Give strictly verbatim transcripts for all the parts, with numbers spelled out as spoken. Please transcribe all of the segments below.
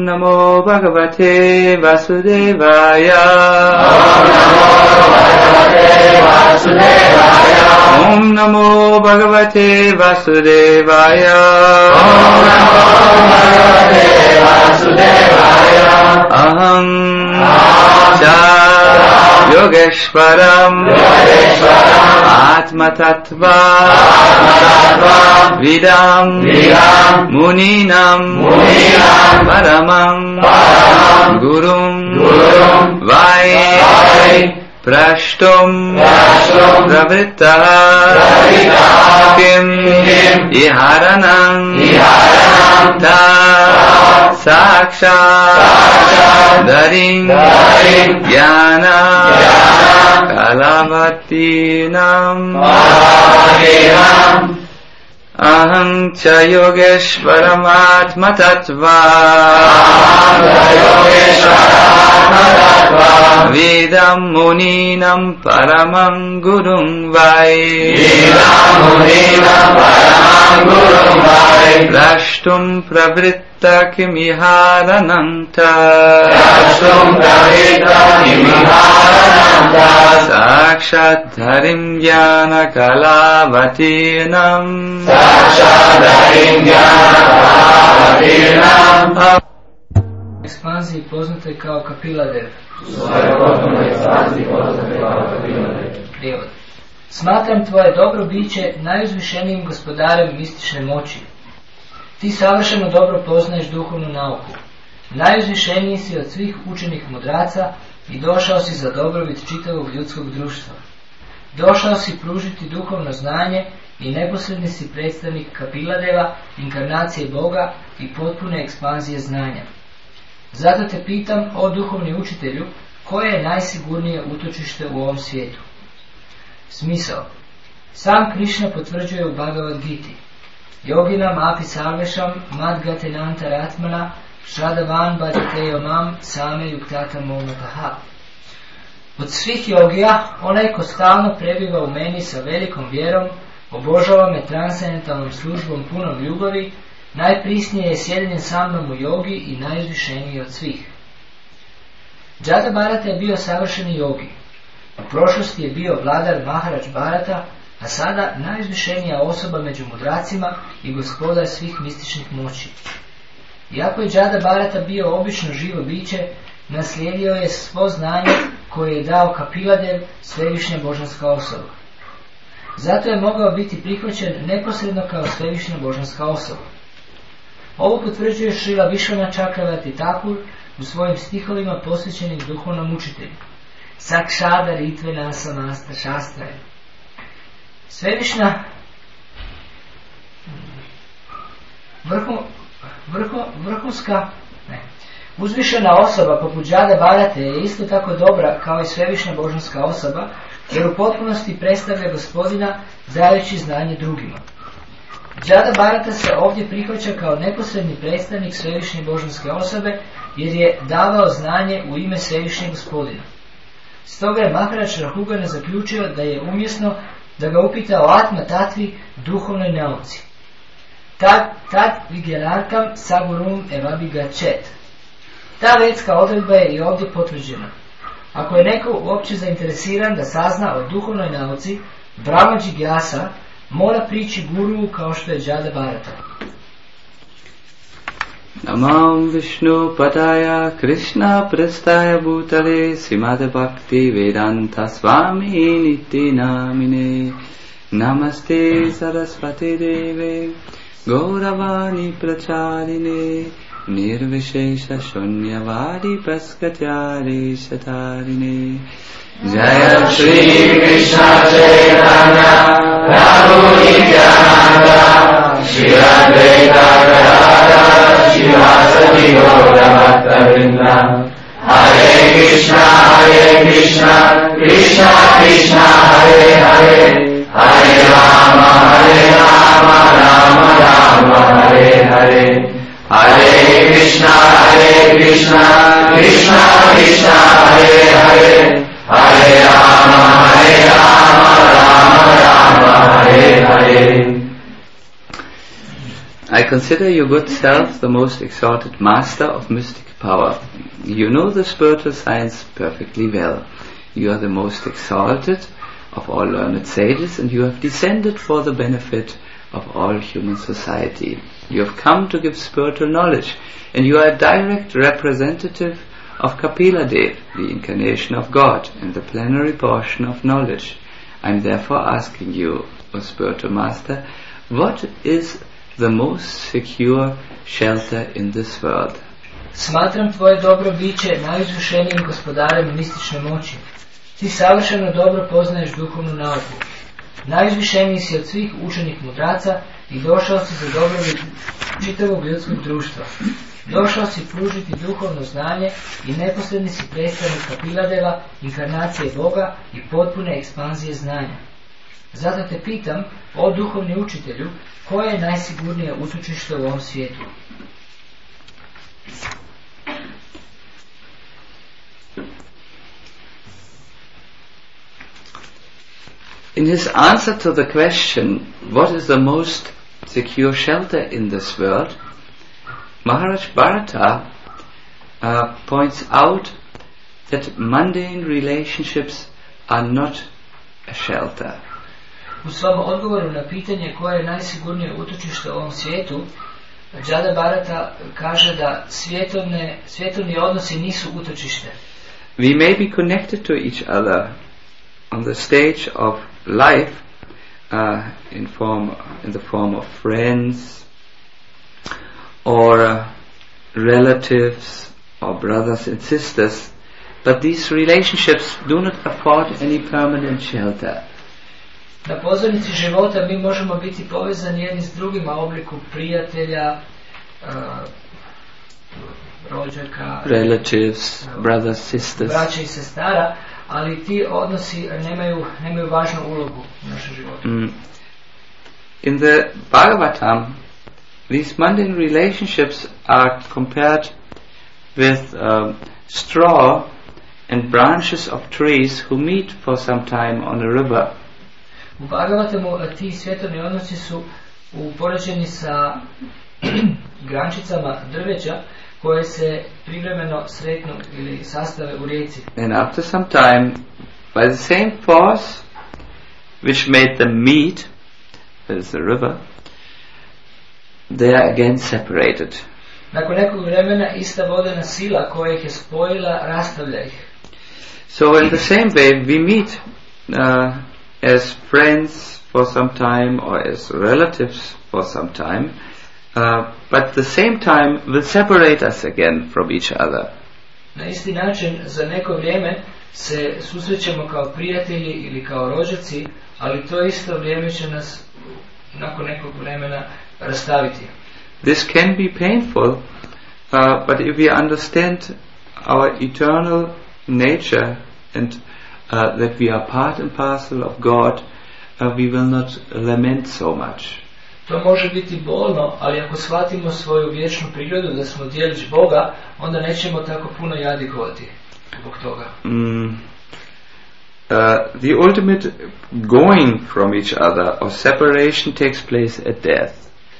Namo Bhagavate Vasudevaya. Om Namo Bhagavate Vasudevaya. Om Namo Bhagavate Vasudevaya. Aham Cha Yogeshwaram Atma Tattva Vidam Muninam Paramam Gurum Vai Prashtum Pravrittah Kim Iharanam Ta Sakshat Daring Jnana Kalavatinam Aham cha yogeshwaram atma tattva Vedam muninam paramam gurum vai Rashtum pravritta kimiharanam ta Sakshat dharim jnana kalavatinam Ekspanziji poznate kao Kapiladev. Prijevod. Smatram tvoje dobro biće najuzvišenijim gospodarem mistične moći. Ti savršeno dobro poznaješ duhovnu nauku. Najuzvišeniji si od svih učenih mudraca i došao si za dobrobit čitavog ljudskog društva. Došao si pružiti duhovno znanje i neposredni si predstavnik Kapiladeva, inkarnacije Boga i potpune ekspanzije znanja. Zato te pitam, o duhovni učitelju, koje je najsigurnije utočište u ovom svijetu? Smisao. Sam Krišna potvrđuje u Bhagavad Giti: Yoginam api sarvešam madgatenanta ratmana Shadavan bhajateyo mam same yuktata momataha. Od svih jogija, onaj ko stalno prebiva u meni sa velikom vjerom, obožava me transcendentalnom službom punom ljubavi, najprisnije je sjedenjen sa mnom u jogi i najuzvišeniji od svih. Džada Bharata je bio savršeni jogi. U prošlosti je bio vladar Maharaj Bharata, a sada najuzvišenija osoba među mudracima i gospodar svih mističnih moći. Iako je Džada Bharata bio obično živo biće, naslijedio je svo znanje koje je dao Kapiladev, svevišnja božanska osoba. Zato je mogao biti prihvaćen neposredno kao svevišnja božanska osoba. Ovo potvrđuje Šrila Višvana Čakravati Thakur u svojim stihovima posvećenim duhovnom učitelju. Sakšada ritve nasamasta šastraje. Svevišnja vrhu, vrhu, vrhunska ne, uzvišena osoba poput Džade Bharate je isto tako dobra kao i svevišnja božanska osoba, jer u potpunosti predstavlja gospodina dajući znanje drugima. Džada Bharata se ovdje prihvaća kao neposredni predstavnik svevišnje božanske osobe, jer je davao znanje u ime svevišnjeg gospodina. Stoga je Maharaj Rahugana zaključio da je umjesno da ga upita o Atma Tatvi, duhovnoj nauci. Tad, tad vigyanarkam sagurum evabiga čet. Ta vedska odredba je i ovdje potvrđena. Ako je neko uopće zainteresiran da sazna o duhovnoj nauci, Brahma Džigyasa mora prići guru kao što je Džada Bharata. Namam Vishnu Padaya Krishna Prastaya Bhutale Srimad Bhakti Vedanta Swami Niti Namine Namaste Saraswati Deve Gauravani Pracharine Nirvishesha Shunyavadi Praskatyari Shatarine Jaya Shri Krishna Chaitanya Prabhu Nityananda Shri Advaita Gadadhara Shivasati Gaura Bhaktavrinda Hare Krishna Hare Krishna Krishna Krishna Hare Hare Hare Rama Hare Rama Rama Rama Hare Hare Hare Krishna Hare Krishna Krishna Krishna Hare Hare Hare Rama Hare Rama Rama Rama Hare Hare I consider your good self the most exalted master of mystic power. You know the spiritual science perfectly well. You are the most exalted of all learned sages, and you have descended for the benefit of all human society. You have come to give spiritual knowledge, and you are a direct representative of Kapila Dev, the incarnation of God, and the plenary portion of knowledge. I am therefore asking you, O spiritual master, what is the most secure shelter in this world? Smatram tvoje dobro biće najuzvišenijim gospodarem mistične moći. Ti savršeno dobro poznaješ duhovnu nauku. Najuzvišeniji si od svih učenih mudraca i došao si za dobrobit čitavog ljudskog društva. Došao si pružiti duhovno znanje i neposredni si predstavnik Kapiladeva, inkarnacije Boga i potpune ekspanzije znanja. Zato te pitam, o duhovni učitelju, koje je najsigurnije utočište u ovom svijetu? In his answer to the question, what is the most secure shelter in this world, Maharaj Bharata uh, points out that mundane relationships are not a shelter. U svom odgovoru na pitanje koje je najsigurnije utočište u ovom svijetu, Jada Bharata kaže da svjetovne, svjetovni odnosi nisu utočište. We may be connected to each other on the stage of life uh, in form in the form of friends or uh, relatives or brothers and sisters, but these relationships do not afford any permanent shelter. Na pozornici života mi možemo biti povezani jedni s drugima u obliku prijatelja, uh, rođaka, relatives, uh, brothers, sisters, braća i sestara, ali ti odnosi nemaju, nemaju važnu ulogu u našem životu. Mm. In the Bhagavatam, these mundane relationships are compared with um, straw and branches of trees who meet for some time on a river. U Bhagavatamu ti svjetovni odnosi su upoređeni sa grančicama drveća koje se privremeno sretnu ili sastave u rijeci. And after some time, by the same force which made them meet, that is the river, they are again separated. Nakon nekog vremena ista vodena sila koja ih je spojila rastavlja ih. So in the same way we meet uh, as friends for some time or as relatives for some time, uh, but at the same time will separate us again from each other. Na isti način za neko vrijeme se susrećemo kao prijatelji ili kao rođaci, ali to isto vrijeme će nas nakon nekog vremena rastaviti. This can be painful, uh, but if we understand our eternal nature and uh, that we are part and parcel of God, uh, we will not lament so much. To može biti bolno, ali ako shvatimo svoju vječnu prirodu da smo djelić Boga, onda nećemo tako puno jadikovati zbog toga. Mm. Uh, the ultimate going from each other or separation takes place at death.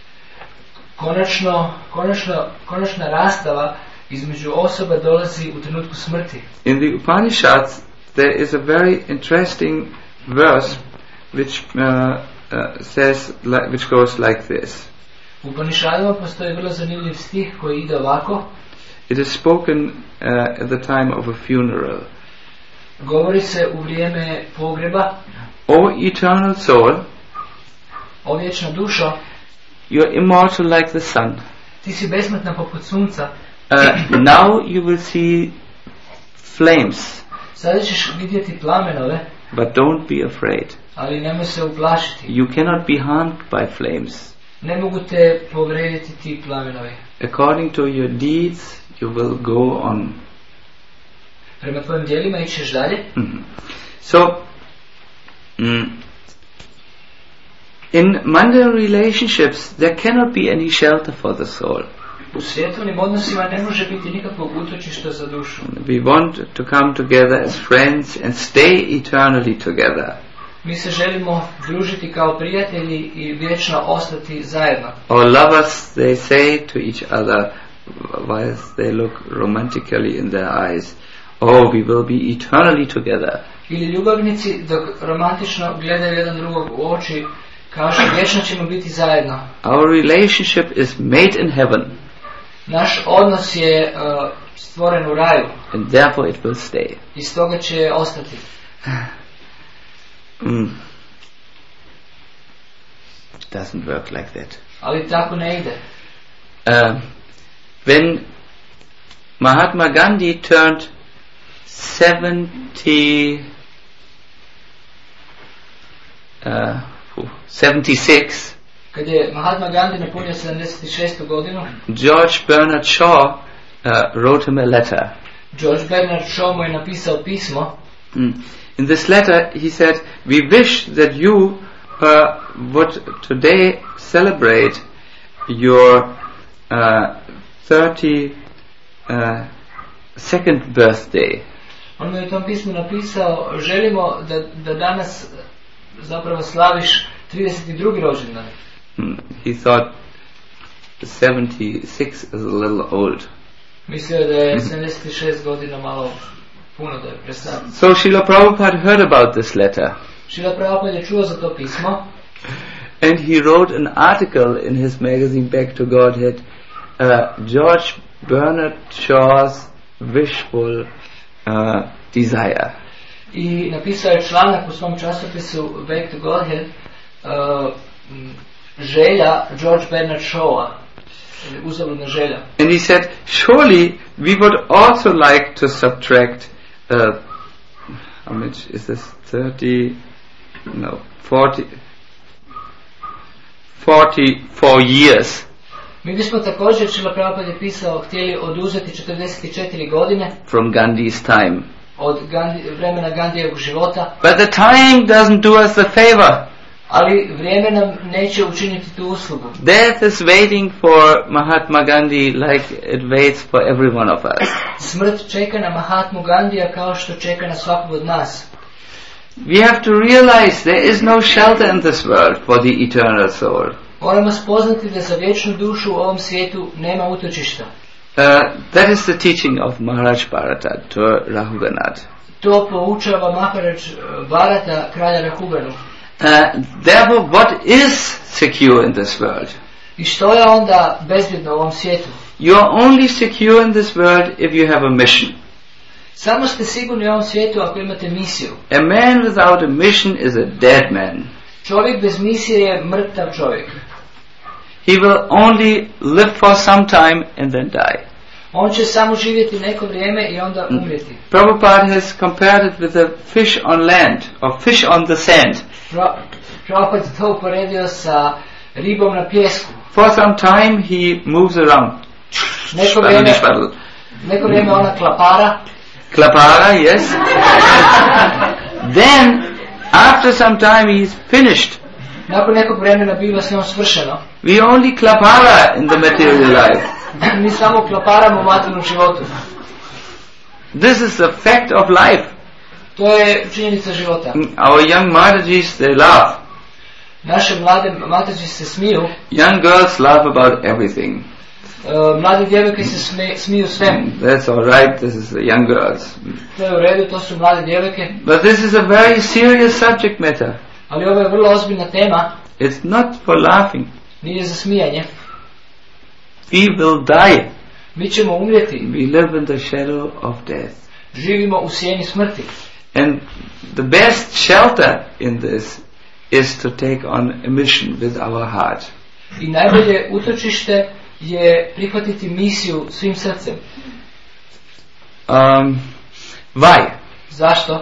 Konačno, konačno, konačna rastava između osoba dolazi u trenutku smrti. In the Upanishads there is a very interesting verse which uh, uh, says like, which goes like this. U Upanishadima postoji vrlo zanimljiv stih koji ide ovako. It is spoken uh, at the time of a funeral. Govori se u vrijeme pogreba. O eternal soul, o vječna dušo, you are immortal like the sun. Ti si besmrtna poput sunca. Uh, now you will see flames. Sada ćeš vidjeti plamenove. But don't be afraid. Ali nemoj se uplašiti. You cannot be harmed by flames. Ne mogu te povrediti ti plamenovi. According to your deeds, you will go on. Prema tvojim djelima ićeš dalje. Mm-hmm. So, mm, in mundane relationships, there cannot be any shelter for the soul. U svjetovnim odnosima ne može biti nikakvog utočišta za dušu. We want to come together as friends and stay eternally together. Mi se želimo družiti kao prijatelji i vječno ostati zajedno. Or lovers, they say to each other, while they look romantically in their eyes, oh, we will be eternally together. Ili ljubavnici dok romantično gledaju jedan drugog u oči, kažu vječno ćemo biti zajedno. Our relationship is made in heaven. Naš odnos je uh, stvoren u raju. And therefore it will stay. I stoga će ostati. Mm. It doesn't work like that. Ali tako ne ide. Uh, when Mahatma Gandhi turned seventy, uh, seventy-six, kad je Mahatma Gandhi napunio sedamdeset šestu godinu, George Bernard Shaw uh, wrote him a letter. George Bernard Shaw mu je napisao pismo. Mm. In this letter he said, we wish that you uh, would today celebrate your uh, thirty-second birthday. On mu je u tom pismu napisao, želimo da, da danas zapravo slaviš trideset drugi rođendan. Mm. He thought seventy-six is a little old. Mislio je da je sedamdeset šest godina malo puno, da je presad. So Srila Prabhupada heard about this letter. Srila Prabhupada je čuo za to pismo. And he wrote an article in his magazine Back to Godhead, uh, George Bernard Shaw's wishful uh, desire. I napisao je članak u svom časopisu Back to Godhead, uh, želja George Bernard Shawa, uzaludna želja. And he said, surely we would also like to subtract, uh, how much is this, thirty, no, forty, forty-four years. Mi bismo također, Srila Prabhupada je pisao, htjeli oduzeti četrdeset četiri godine from Gandhi's time. od Gandhi, vremena Gandhijevog života. But the time doesn't do us the favor. Ali vrijeme nam neće učiniti tu uslugu. Death is waiting for Mahatma Gandhi like it waits for every one of us. Smrt čeka na Mahatmu Gandhija kao što čeka na svakog od nas. We have to realize there is no shelter in this world for the eternal soul. Moramo spoznati da za vječnu dušu u ovom svijetu nema utočišta. Uh, that is the teaching of Maharaj Bharata to Rahuganath. To poučava Maharaj Bharata kralja Rahuganu. Uh, therefore, what is secure in this world? I što je onda bezbjedno u ovom svijetu? You are only secure in this world if you have a mission. Samo ste sigurni u ovom svijetu ako imate misiju. A man without a mission is a dead man. Čovjek bez misije je mrtav čovjek. He will only live for some time and then die. On će samo živjeti neko vrijeme i onda umrijeti. Prabhupada has compared it with a fish on land or fish on the sand. Prabhupada je to uporedio sa ribom na pjesku. For some time he moves around. Neko vrijeme, neko vrijeme ona klapara. Klapara, yes. Then, after some time he is finished. Nakon nekog vremena biva s njom svršeno. We only klapara in the material life. Mi samo klaparamo u materijalnom životu. This is the fact of life. To je činjenica života. Our young Matajis, they laugh. Naše mlade Mataji se smiju. Young girls laugh about everything. Uh, mlade djevojke se sme, smiju svemu. That's all right. This is the young girls. To je u redu, to su mlade djevojke. But this is a very serious subject matter. Ali ovo je vrlo ozbiljna tema. It's not for laughing. Nije za smijanje. We will die. Mi ćemo umrijeti. We live in the shadow of death. Živimo u sjeni smrti. And the best shelter in this is to take on a mission with our heart. I najbolje utočište je prihvatiti misiju svim srcem. Um, why? Zašto?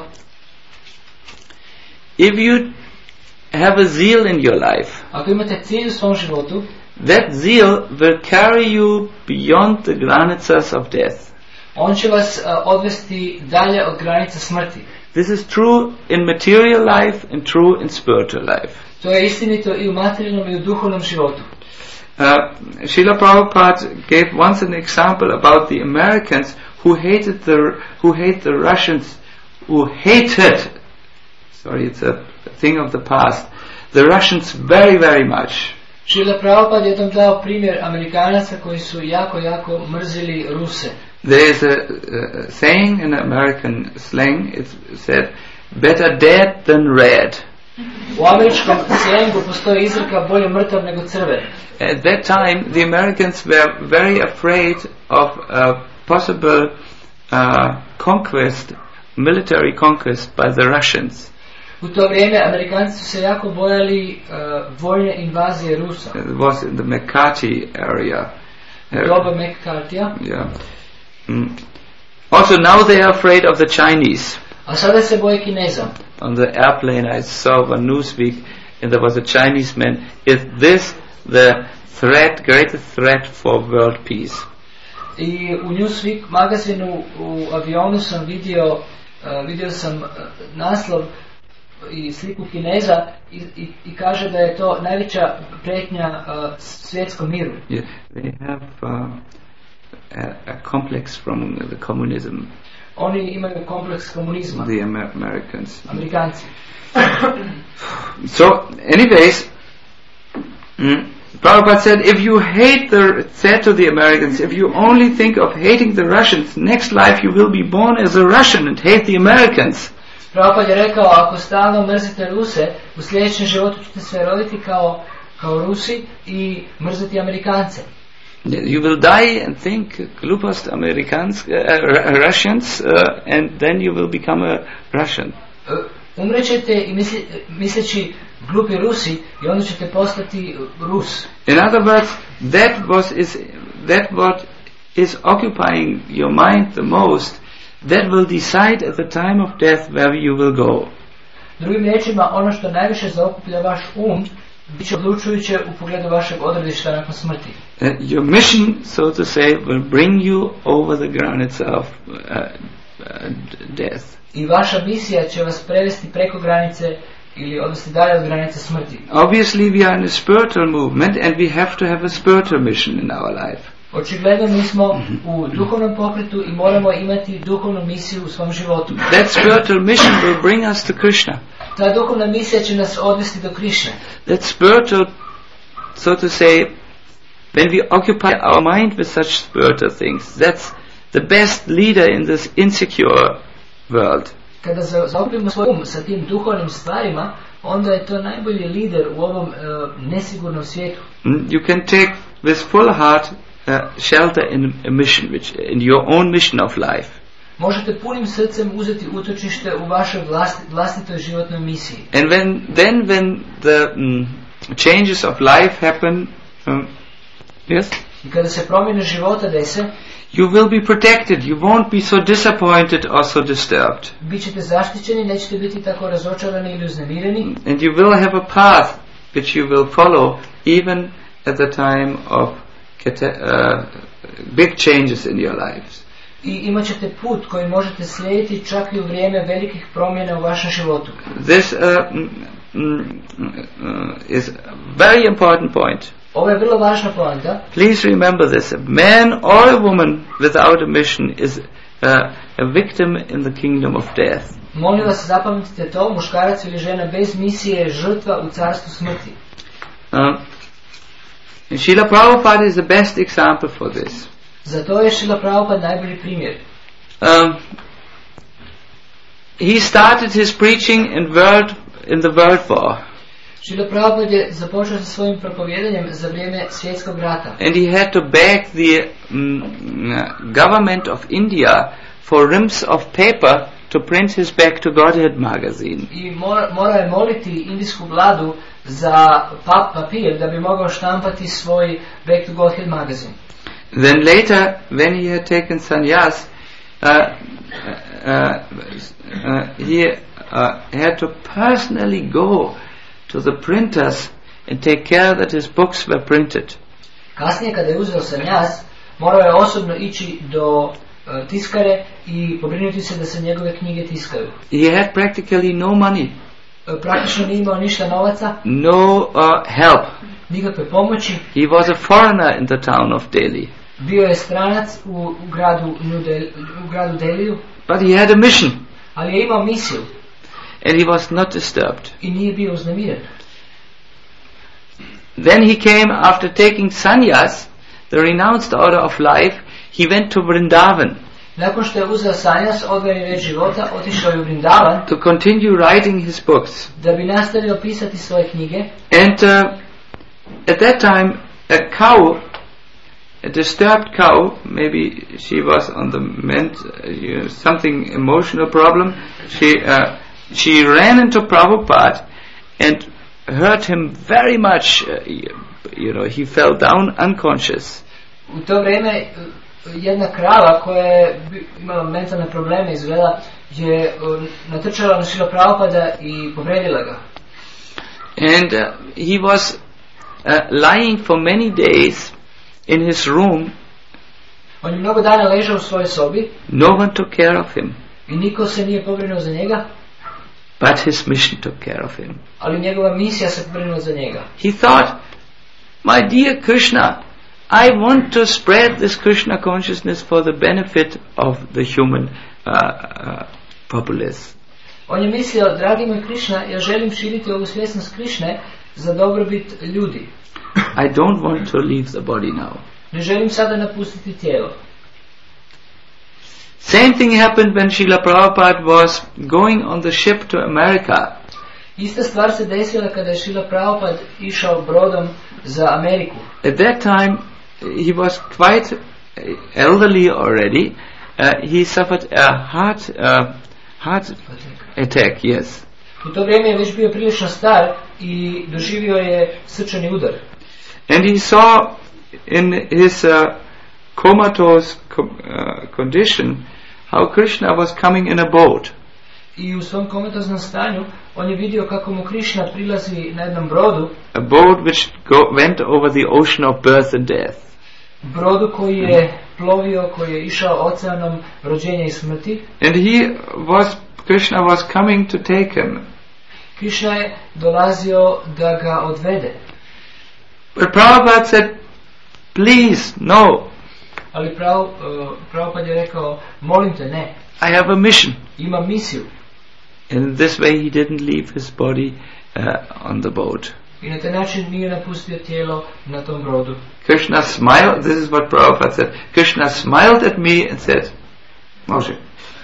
If you have a zeal in your life, ako imate cilj u svom životu, that zeal will carry you beyond the granicas of death. On će vas uh, odvesti dalje od granica smrti. This is true in material life and true in spiritual life. To je istinito i u materijalnom i u duhovnom životu. Uh, Srila Prabhupada gave once an example about the Americans who hated the who hate the Russians, who hated sorry, it's a thing of the past. The Russians very, very much. Šrila Prabhupada je tam dao primjer Amerikanaca koji su jako, jako mrzili Ruse. There is a, a saying in American slang, it's said, better dead than red. U američkom slengu postoji izreka bolje mrtav nego crven. At that time, the Americans were very afraid of a possible uh, conquest, military conquest by the Russians. U to vrijeme Amerikanci su se jako bojali uh, vojne invazije Rusa. It was in the McCarthy area. U doba McCarthyja. Yeah. Mm. Also now they are afraid of the Chinese. A sada se boje Kineza. On the airplane I saw one Newsweek and there was a Chinese man. Is this the threat, greatest threat for world peace? I u Newsweek magazinu u avionu sam vidio, uh, vidio sam uh, naslov i sliku Kineza i, i, i kaže da je to najveća prijetnja uh, svjetskom miru. Yeah, they have uh, a, a complex from the communism. Oni imaju kompleks komunizma. The Amer- Americans. Amerikanci. So, anyways, mm, Prabhupada said, if you hate the, said to the Americans, if you only think of hating the Russians, next life you will be born as a Russian and hate the Americans. Prabhupada je rekao, ako stalno mrzite Ruse, u sljedećem životu ćete se roditi kao, kao Rusi i mrziti Amerikance. You will die and think glupost Americans, uh, Russians, uh, and then you will become a Russian. Uh, umrećete i misli, misleći glupi Rusi i onda ćete postati Rus. In other words, that was is that what is occupying your mind the most. That will decide at the time of death where you will go. Drugim riječima, ono što najviše zaokuplja vaš um, bit će odlučujuće u pogledu vašeg odredišta nakon smrti. Uh, your mission, so to say, will bring you over the granice of uh, uh, death. I vaša misija će vas prevesti preko granice ili odvesti dalje od granice smrti. Obviously, we are in a spiritual movement, and we have to have a spiritual mission in our life. Očigledno mi smo u duhovnom pokretu i moramo imati duhovnu misiju u svom životu. That spiritual mission will bring us to Krishna. Ta duhovna misija će nas odvesti do Krišne. That spiritual, so to say, when we occupy our mind with such spiritual things, that's the best leader in this insecure world. Kada zaokupimo svoj um sa tim duhovnim stvarima, onda je to najbolji lider u ovom uh, nesigurnom svijetu. You can take with full heart uh, shelter in a mission, which in your own mission of life. Možete punim srcem uzeti utočište u vašoj vlasti, vlastitoj životnoj misiji. And when then when the um, changes of life happen, um, yes, I kada se promjene života dese, you will be protected. You won't be so disappointed or so disturbed. Bićete zaštićeni, nećete biti tako razočarani ili uznemireni. And you will have a path which you will follow even at the time of uh, big changes in your lives. I imat ćete put koji možete slijediti čak i u vrijeme velikih promjena u vašem životu. This uh, mm, mm, uh, is a very important point. Ovo je vrlo važna poanta. Please remember this. A man or a woman without a mission is uh, a victim in the kingdom of death. Molim vas, zapamtite to, muškarac ili žena bez misije je žrtva u carstvu smrti. Uh, Srila Prabhupada is the best example for this. Zato je Srila Prabhupada najbolji primjer. Um, he started his preaching in world in the World War. Srila Prabhupada je započeo sa svojim propovjedanjem za vrijeme svjetskog rata. And he had to beg the um, government of India for reams of paper to print his Back to Godhead magazine. I mora, mora je moliti indijsku vladu za pap, papir da bi mogao štampati svoj Back to Godhead magazine. Then later, when he had taken sannyas, uh, uh, uh, he uh, had to personally go to the printers and take care that his books were printed. Kasnije kada je uzeo sannyas, morao je osobno ići do uh, tiskare i pobrinuti se da se njegove knjige tiskaju. He had practically no money. Uh, praktično nije imao ništa novaca. No uh, help. Nikakve pomoći. He was a foreigner in the town of Delhi. Bio je stranac u, u gradu New Delhi, u gradu Deliju. But he had a mission. Ali je imao misiju. and he was not disturbed. I nije bio uznemiren. Then he came after taking sannyas, the renounced order of life, he went to Vrindavan. Nakon što je uzeo sanjas, odvojeni red života, otišao je u Vrindavan to continue writing his books. da bi nastavio pisati svoje knjige. And uh, at that time, a cow, a disturbed cow, maybe she was on the mend, uh, you know, something emotional problem. She uh, she ran into Prabhupada and hurt him very much. Uh, you know, he fell down unconscious. U to vrijeme jedna krava koja je imala mentalne probleme izgleda je natrčala na Šrila Prabhupada i povredila ga. And uh, he was uh, lying for many days in his room. On je mnogo dana ležao u svojoj sobi. No one took care of him. I niko se nije pobrinuo za njega. But his mission took care of him. Ali njegova misija se pobrinula za njega. He thought, my dear Krishna, I want to spread this Krishna consciousness for the benefit of the human uh, uh, populace. On je mislio, dragi moj Krishna, ja želim širiti ovu svjesnost Krishne za dobrobit ljudi. I don't want to leave the body now. Ne želim sada napustiti tijelo. Same thing happened when Srila Prabhupada was going on the ship to America. Ista stvar se desila kada je Srila Prabhupada išao brodom za Ameriku. At that time, he was quite elderly already. Uh, he suffered a heart uh, heart attack. Yes. U to vrijeme je već bio prilično star i doživio je srčani udar. And he saw in his uh, comatose com- uh, condition how Krishna was coming in a boat. I u svom komatoznom stanju on je vidio kako mu Krishna prilazi na jednom brodu. A boat which go, went over the ocean of birth and death. Brodu koji je plovio, koji je išao oceanom rođenja i smrti. And he was, Krishna was coming to take him. Krishna je dolazio da ga odvede. But Prabhupada said, please, no. Ali prav, uh, Prabhupada je rekao, molim te, ne. I have a mission. Imam misiju. And in this way he didn't leave his body uh, on the boat. I na taj način nije napustio tijelo na tom brodu. Krishna smiled, this is what Prabhupada said, Krishna smiled at me and said, Moshe.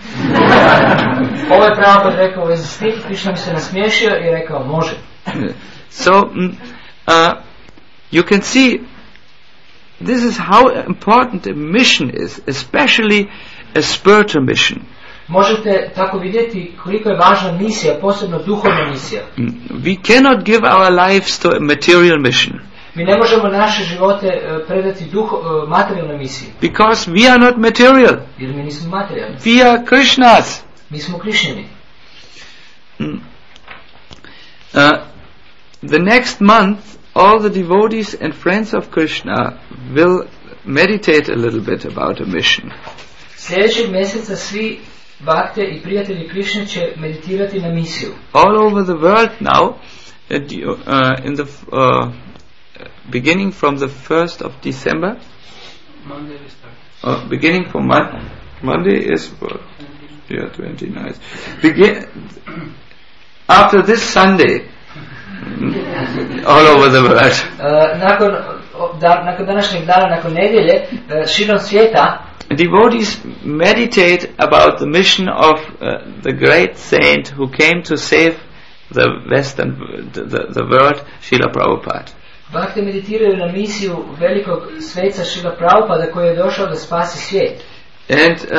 Ovo je Prabhupada rekao u vezi s tim, Krishna mi se nasmiješio i rekao, može. So, mm, uh, you can see, this is how important a mission is, especially a spiritual mission. Možete tako vidjeti koliko je važna misija, posebno duhovna misija. We cannot give our lives to a material mission. Mi ne možemo naše živote uh, predati duho, uh, materijalnoj misiji. Because we are not material. Jer mi nismo materijalni. We are Krishnas. Mi smo Krišnjani. Mm. Uh, the next month, all the devotees and friends of Krishna will meditate a little bit about a mission. Sljedećeg mjeseca svi bakte i prijatelji Krišne će meditirati na misiju. All over the world now, uh, in the uh, beginning from the first of December, Monday we start. Uh, beginning from Mon- Monday is what? Yeah, twenty-ninth. Begin after this Sunday, all over the world. Uh, nakon, da, nakon današnjeg dana, nakon nedjelje, uh, širom svijeta, devotees meditate about the mission of uh, the great saint who came to save the Western, the, the, the world, Srila Prabhupada. Bakte meditiraju na misiju velikog sveca Srila Prabhupada koji je došao da spasi svijet. And uh,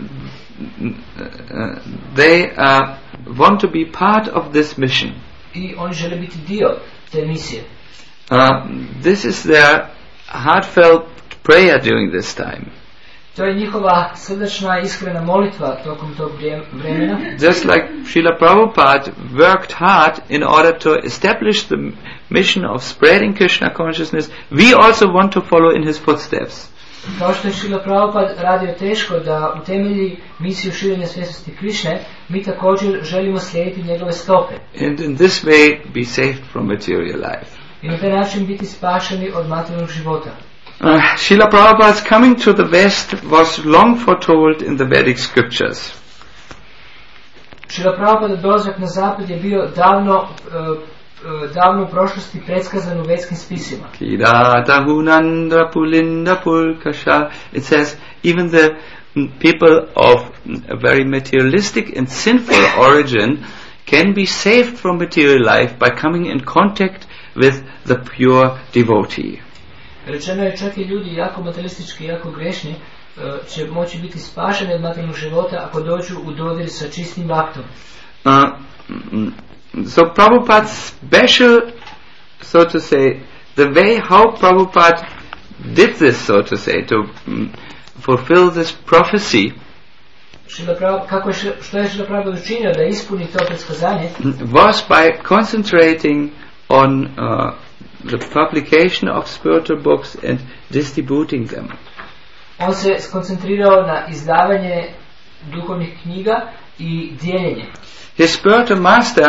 uh, they uh, want to be part of this mission. I oni žele biti dio te misije. Uh, this is their heartfelt prayer during this time. To je njihova srdačna iskrena molitva tokom tog vremena. Just like Srila Prabhupada worked hard in order to establish the mission of spreading Krishna consciousness, we also want to follow in his footsteps. Kao što je Srila Prabhupada radio teško da utemelji misiju širenja svjesnosti Krišne, mi također želimo slijediti njegove stope. And in this way be saved from material life. I na taj način biti spašeni od materijalnog života. Uh, Srila Prabhupada's coming to the West was long foretold in the Vedic scriptures. Šrila Prabhupada dolazak na zapad je bio davno, uh, uh, davno u prošlosti predskazan u vedskim spisima. Kirata hunandra pulinda pulkasha. It says even the people of a very materialistic and sinful origin can be saved from material life by coming in contact with the pure devotee. Rečeno je čak i ljudi jako materialistički, jako grešni, će moći biti spašeni od materijalnog života ako dođu u dodir sa čistim baktom. Uh, so Prabhupada's special, so to say, the way how Prabhupada did this, so to say, to um, fulfill this prophecy, kako je, što je Šrila Prabhupada učinio da ispuni to predskazanje, was by concentrating on uh, the publication of spiritual books and distributing them. On se skoncentrirao na izdavanje duhovnih knjiga i dijeljenje. His spiritual master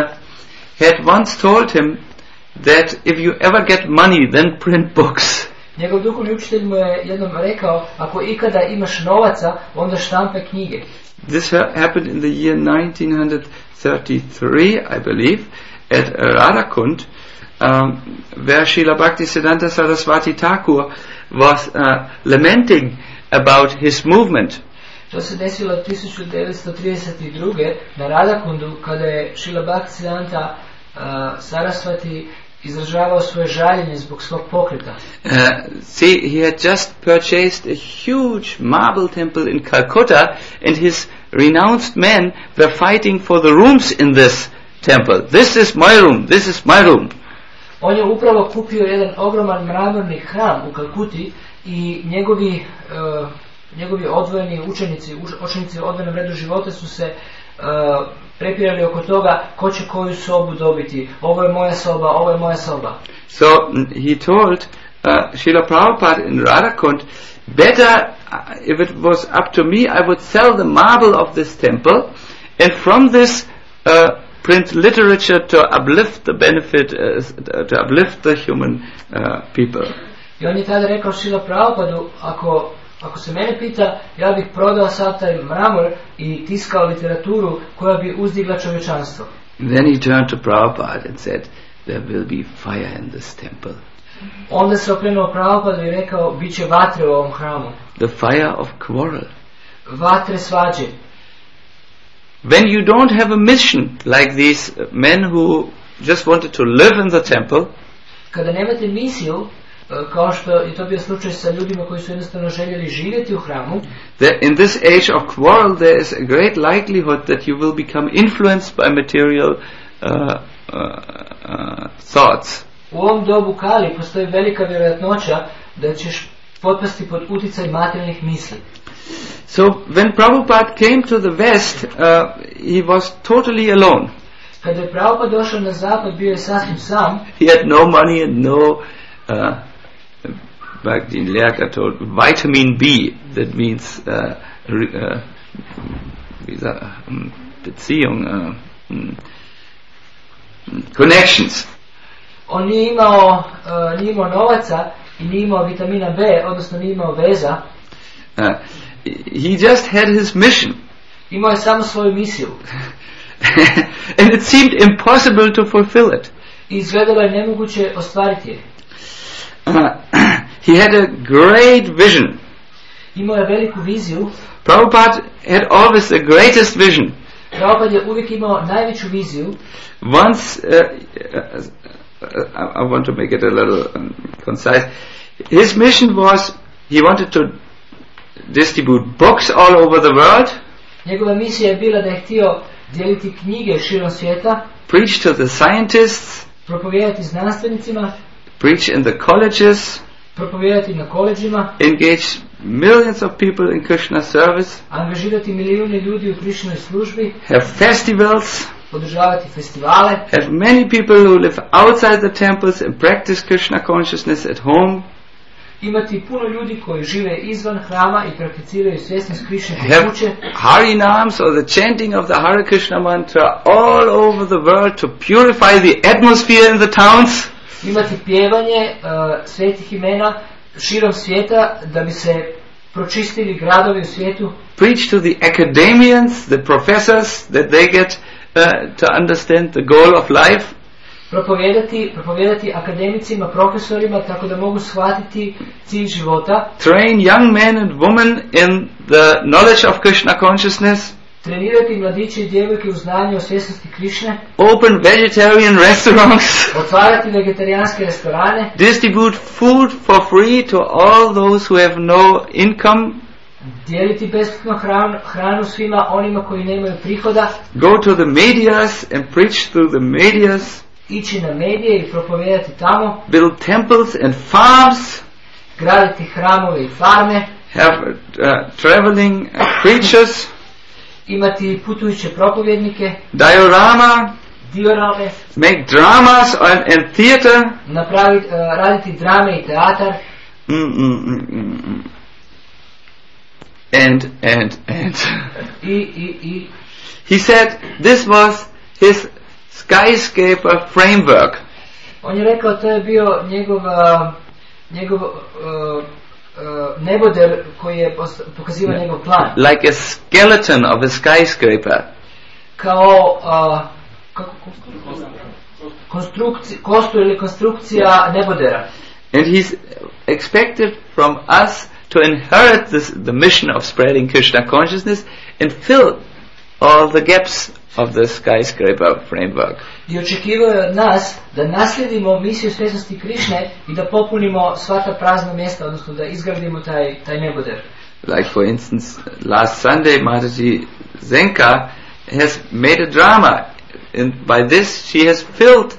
had once told him that if you ever get money, then print books. Njegov duhovni učitelj mu je jednom rekao, ako ikada imaš novaca, onda štampaj knjige. This happened in the year nineteen thirty-three, I believe, at Radhakund, um, where Srila Bhaktisiddhanta Saraswati Thakur was uh, lamenting about his movement. To se desilo tisuću devetsto trideset druge na Radhakundu, kada je Srila Bhaktisiddhanta uh, Saraswati izražavao svoje žaljenje zbog svog pokreta. Uh, see, he had just purchased a huge marble temple in Calcutta, and his renounced men were fighting for the rooms in this temple. This is my room, this is my room. On je upravo kupio jedan ogroman mramorni hram u Kalkuti i njegovi, uh, njegovi odvojeni učenici, učenici u odvojenom redu života su se uh, prepirali oko toga ko će koju sobu dobiti. Ovo je moja soba, ovo je moja soba. So he told uh, Srila Prabhupada in Radhakund, better uh, if it was up to me, I would sell the marble of this temple, and from this uh, print literature to uplift the benefit, uh, to uplift the human uh, people. I on je tada rekao Srila Prabhupadu, ako Ako se mene pita, ja bih prodao sav taj mramor i tiskao literaturu koja bi uzdigla čovječanstvo. Then he turned to Prabhupada and said, there will be fire in this temple. Onda se okrenuo Prabhupadu i rekao, bit će vatre u ovom hramu. The fire of quarrel. Vatre svađe. When you don't have a mission, like these men who just wanted to live in the temple, kada nemate misiju, kao što je to bio slučaj sa ljudima koji su jednostavno željeli živjeti u hramu. There, in this age of quarrel, there is a great likelihood that you will become influenced by material uh, uh, uh, thoughts. U ovom dobu Kali postoji velika vjerojatnoća da ćeš potpasti pod utjecaj materijalnih misli. So when Prabhupada came to the West, uh, he was totally alone. Kada je Prabhupada došao na zapad, bio je sasvim sam. He had no money and no uh, like the Lehrger told, vitamin B, that means uh, uh, um, Beziehung, uh, um, connections. On nije imao, uh, nije imao novaca i nije imao vitamina B, odnosno nije imao veza. Uh, he just had his mission. Imao je samo svoju misiju. And it seemed impossible to fulfill it. I izgledalo je nemoguće ostvariti je. Uh, he had a great vision. Imao je veliku viziju. Prabhupada had always the greatest vision. Prabhupada je uvijek imao najveću viziju. Once, uh, uh, uh, I want to make it a little um, concise. His mission was, he wanted to distribute books all over the world. Njegova misija je bila da je htio dijeliti knjige širom svijeta. Preach to the scientists. Propovijedati znanstvenicima. Preach in the colleges. Propovijedati na koleđima. Engage millions of people in Krishna service. Angažirati milijune ljudi u Krishnoj službi. Have festivals. Održavati festivale. Have many people who live outside the temples and practice Krishna consciousness at home. Imati puno ljudi koji žive izvan hrama i prakticiraju svjesnost Krishne kod kuće. Harinams or the chanting of the Hare Krishna mantra all over the world to purify the atmosphere in the towns. Imati pjevanje uh, svetih imena širom svijeta da bi se pročistili gradovi u svijetu. Preach to the academians, the professors, that they get uh, to understand the goal of life. Propovijedati, propovijedati akademicima, profesorima, tako da mogu shvatiti cilj života. Train young men and women in the knowledge of Krishna consciousness. Trenirati mladiće i djevojke u znanju o svjesnosti Krišne. Open vegetarian restaurants. Otvarati vegetarijanske restorane. Distribute food for free to all those who have no income. Dijeliti besplatno hranu, hranu svima onima koji nemaju prihoda. Go to the medias and preach through the medias. Ići na medije i propovijedati tamo. Build temples and farms. Graditi hramove i farme. Have uh, traveling uh, preachers. Imati putujuće propovjednike. Diorama. Diorame. Make dramas and, and theater. Napraviti, uh, raditi drame i teatar. Mm, mm, mm, mm. And, and, and. I, i, i. He said this was his skyscraper framework. On je rekao to je bio njegov, uh, njegov uh, uh, neboder koji je pokazivao yeah. njegov plan. Like a skeleton of a skyscraper. Kao uh, kako konstrukcija, kostur ili konstrukcija nebodera. And he's expected from us to inherit this, the mission of spreading Krishna consciousness and fill all the gaps of the skyscraper framework. I očekivao je od nas da naslijedimo misiju svjesnosti Krišne i da popunimo sva ta prazna mjesta, odnosno da izgradimo taj, taj neboder. Like for instance, last Sunday Mataji Zenka has made a drama, and by this she has filled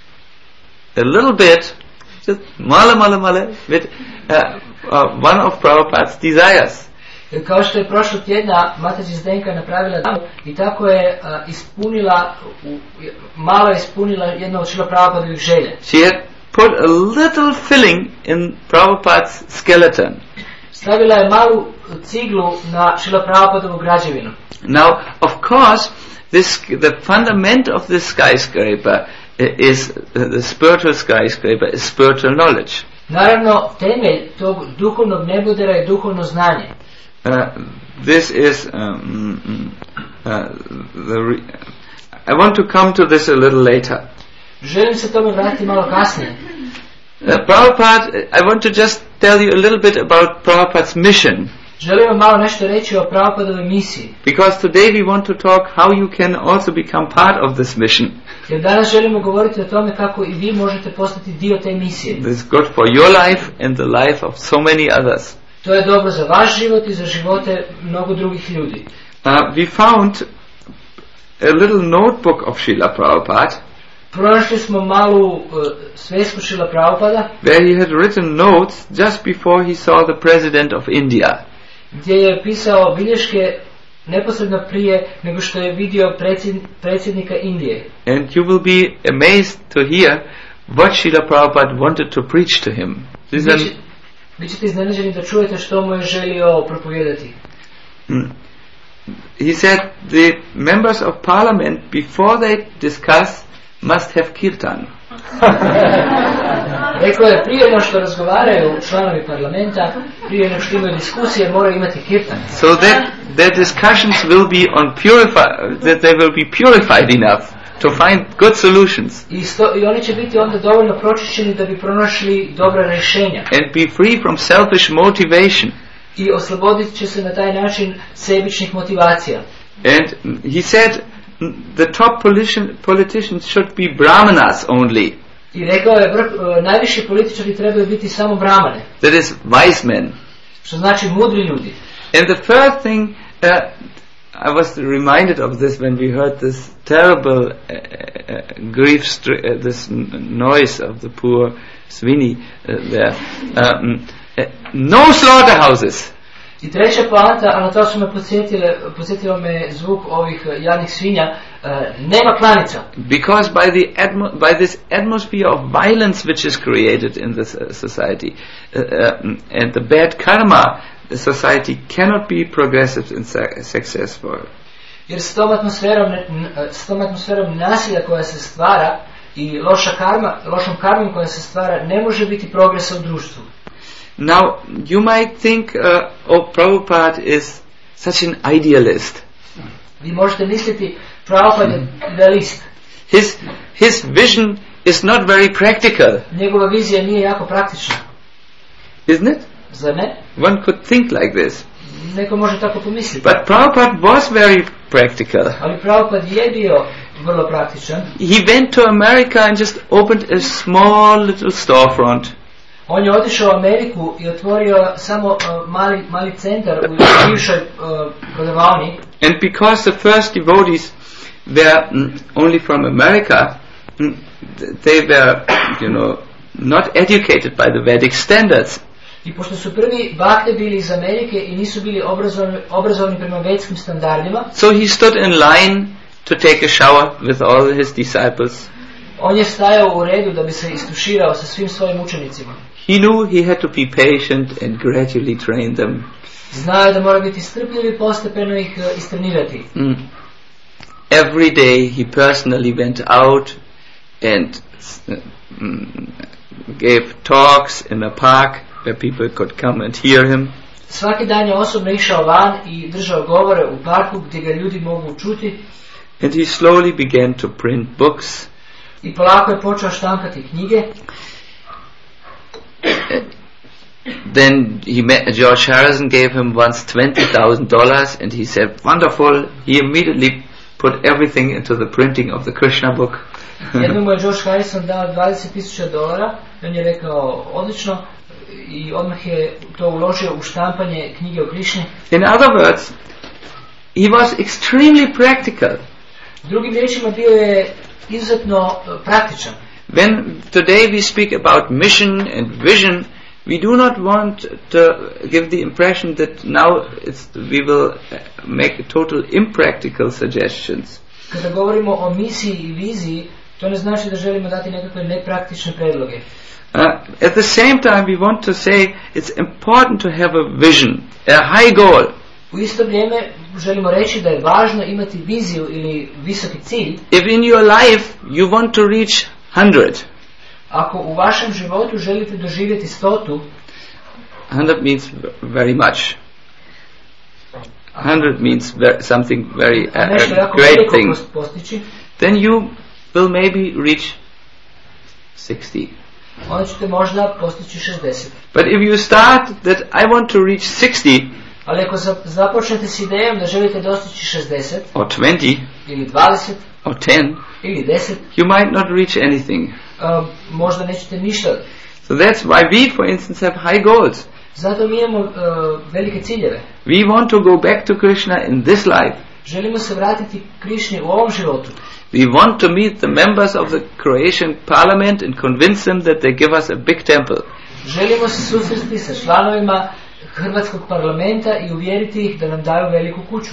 a little bit, just mala mala mala, with uh, uh, one of Prabhupada's desires. Kao što je prošlog tjedna Mataji Zdenka napravila dramu i tako je uh, ispunila, u, malo je ispunila jedno od Šrila Prabhupadovih želja. She had put a little filling in Prabhupada's skeleton. Stavila je malu ciglu na Šrila Prabhupadovu građevinu. Now, of course, this the fundament of this skyscraper is uh, the spiritual skyscraper is spiritual knowledge. Naravno, temelj tog duhovnog nebodera je duhovno znanje. Uh, this is um, uh, the re- I want to come to this a little later. Želim se tome vratiti malo kasnije. Uh, Prabhupada, I want to just tell you a little bit about Prabhupada's mission. Želim vam malo nešto reći o Prabhupadovoj misiji. Because today we want to talk how you can also become part of this mission. Jer danas želimo govoriti o tome kako i vi možete postati dio te misije. This is good for your life and the life of so many others. To je dobro za vaš život i za živote mnogo drugih ljudi. Uh, we found a little notebook of Srila Prabhupada. Pronašli smo malu uh, svesku Šrila Prabhupada. Where he had written notes just before he saw the president of India. Gdje je pisao bilješke neposredno prije nego što je vidio predsjed, predsjednika Indije. And you will be amazed to hear what Srila Prabhupada wanted to preach to him. This is an Bićete iznenađeni da čujete što mu je želio propovijedati. Mm. He said the members of parliament before they discuss must have kirtan. Rekao je prije nego što razgovaraju članovi parlamenta, prije nego što imaju diskusije, moraju imati kirtan. So that their discussions will be on purify, that they will be purified enough to find good solutions. I, sto, I oni će biti onda dovoljno pročišćeni da bi pronašli dobra rješenja. And be free from selfish motivation. I oslobodit će se na taj način sebičnih motivacija. And he said the top politician, politicians should be brahmanas only. I rekao je vrh, uh, najviši političari trebaju biti samo brahmane. That is wise men. Što znači mudri ljudi. And the first thing uh, I was reminded of this when we heard this terrible uh, uh, grief, stri- uh, this n- noise of the poor Swini uh, there. Um, uh, no slaughterhouses. I treća poanta, a na to su me podsjetile, podsjetilo me zvuk ovih jadnih svinja, uh, nema klanica. Because by the atmo- by this atmosphere of violence which is created in this uh, society uh, uh, and the bad karma, the society cannot be progressive and su- successful. Jer s tom atmosferom, s tom atmosferom nasilja koja se stvara i loša karma, lošom karmom koja se stvara, ne može biti progresa u društvu. Now, you might think, uh, oh, Prabhupada is such an idealist. Vi možete misliti, Prabhupada je idealist. His, his vision is not very practical. Njegova vizija nije jako praktična. Isn't it? Zar ne? One could think like this. Neko može tako pomisliti. But Prabhupada was very practical. Ali Prabhupada je bio vrlo praktičan. He went to America and just opened a small little storefront. On je otišao u Ameriku i otvorio samo uh, mali, mali centar u bivšoj uh, prodavavni. And because the first devotees were mm, only from America, mm, they were, you know, not educated by the Vedic standards. I pošto su prvi bakte bili iz Amerike i nisu bili obrazovani, obrazovani prema vedskim standardima, so he stood in line to take a shower with all his disciples. On je stajao u redu da bi se istuširao sa svim svojim učenicima. He knew he had to be patient and gradually train them. Znao je da mora biti strpljiv i postepeno ih uh, istrenirati. Mm. Every day he personally went out and uh, mm, gave talks in a park where people could come and hear him. Svaki dan je osobno išao van i držao govore u parku gdje ga ljudi mogu čuti. And he slowly began to print books. I polako je počeo štampati knjige. Then he met, George Harrison gave him once twenty thousand dollars and he said, wonderful. He immediately put everything into the printing of the Krishna book. Jednom mu je George Harrison dao dvadeset tisuća dolara, on je rekao odlično i odmah je to uložio u štampanje knjige o Krišni. In other words, he was extremely practical. Drugim riječima bio je izuzetno praktičan. When today we speak about mission and vision, we do not want to give the impression that now it's, we will make total impractical suggestions. Kada govorimo o misiji i viziji, to ne znači da želimo dati nekakve nepraktične predloge. Uh, at the same time, we want to say it's important to have a vision, a high goal. U isto vrijeme želimo reći da je važno imati viziju ili visoki cilj. If in your life you want to reach hundred, ako u vašem životu želite doživjeti stotu, hundred means very much. Hundred means ver- something very uh, a great thing. Postići, then you will maybe reach sixty. Onda ćete možda postići šezdeset. But if you start that I want to reach sixty, ali ako započnete s idejom da želite dostići šezdeset, or twenty, ili dvadeset, or ten, ili deset, you might not reach anything. Uh, možda nećete ništa. So that's why we, for instance, have high goals. Zato mi imamo uh, velike ciljeve. We want to go back to Krishna in this life. Želimo se vratiti Krišni u ovom životu. We want to meet the members of the Croatian parliament and convince them that they give us a big temple. Želimo se susresti sa članovima Hrvatskog parlamenta i uvjeriti ih da nam daju veliku kuću.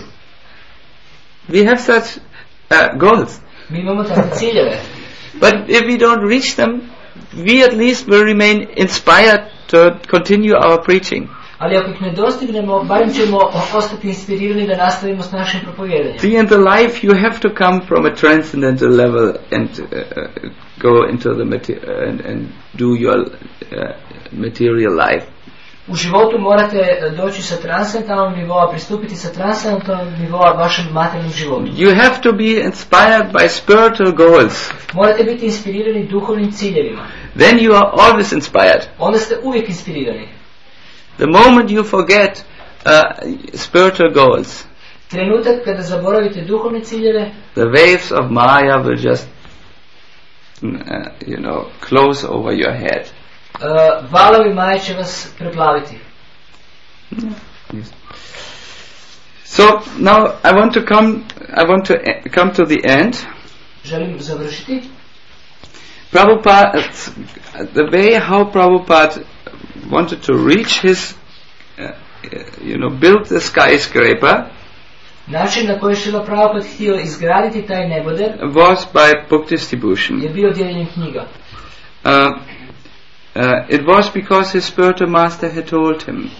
We have such uh, goals. Mi imamo takve ciljeve. But if we don't reach them, we at least will remain inspired to continue our preaching. Ali ako ih ne dostignemo, barem ćemo ostati inspirirani da nastavimo s našim propovjedanjem. See, in the life you have to come from a transcendental level and uh, go into the mater- and, and do your uh, material life. U životu morate doći sa transcendentalnog nivoa, pristupiti sa transcendentalnog nivoa vašem materijalnom životu. You have to be inspired by spiritual goals. Morate biti inspirirani duhovnim ciljevima. Then you are always inspired. Onda ste uvijek inspirirani. The moment you forget uh, spiritual goals, trenutak kada zaboravite duhovne ciljeve, the waves of Maya will just, uh, you know, close over your head. Uh, valovi Maje će vas preplaviti. Yes. So now I want to come. I want to e- come to the end. Želim završiti. Prabhupada, the way how Prabhupada wanted to reach his, uh, you know, build the skyscraper, način na koji je Šrila Prabhupada htio izgraditi taj neboder was by book distribution. je bio dijeljenjem knjiga. Uh, uh, it was because his spiritual master had told him.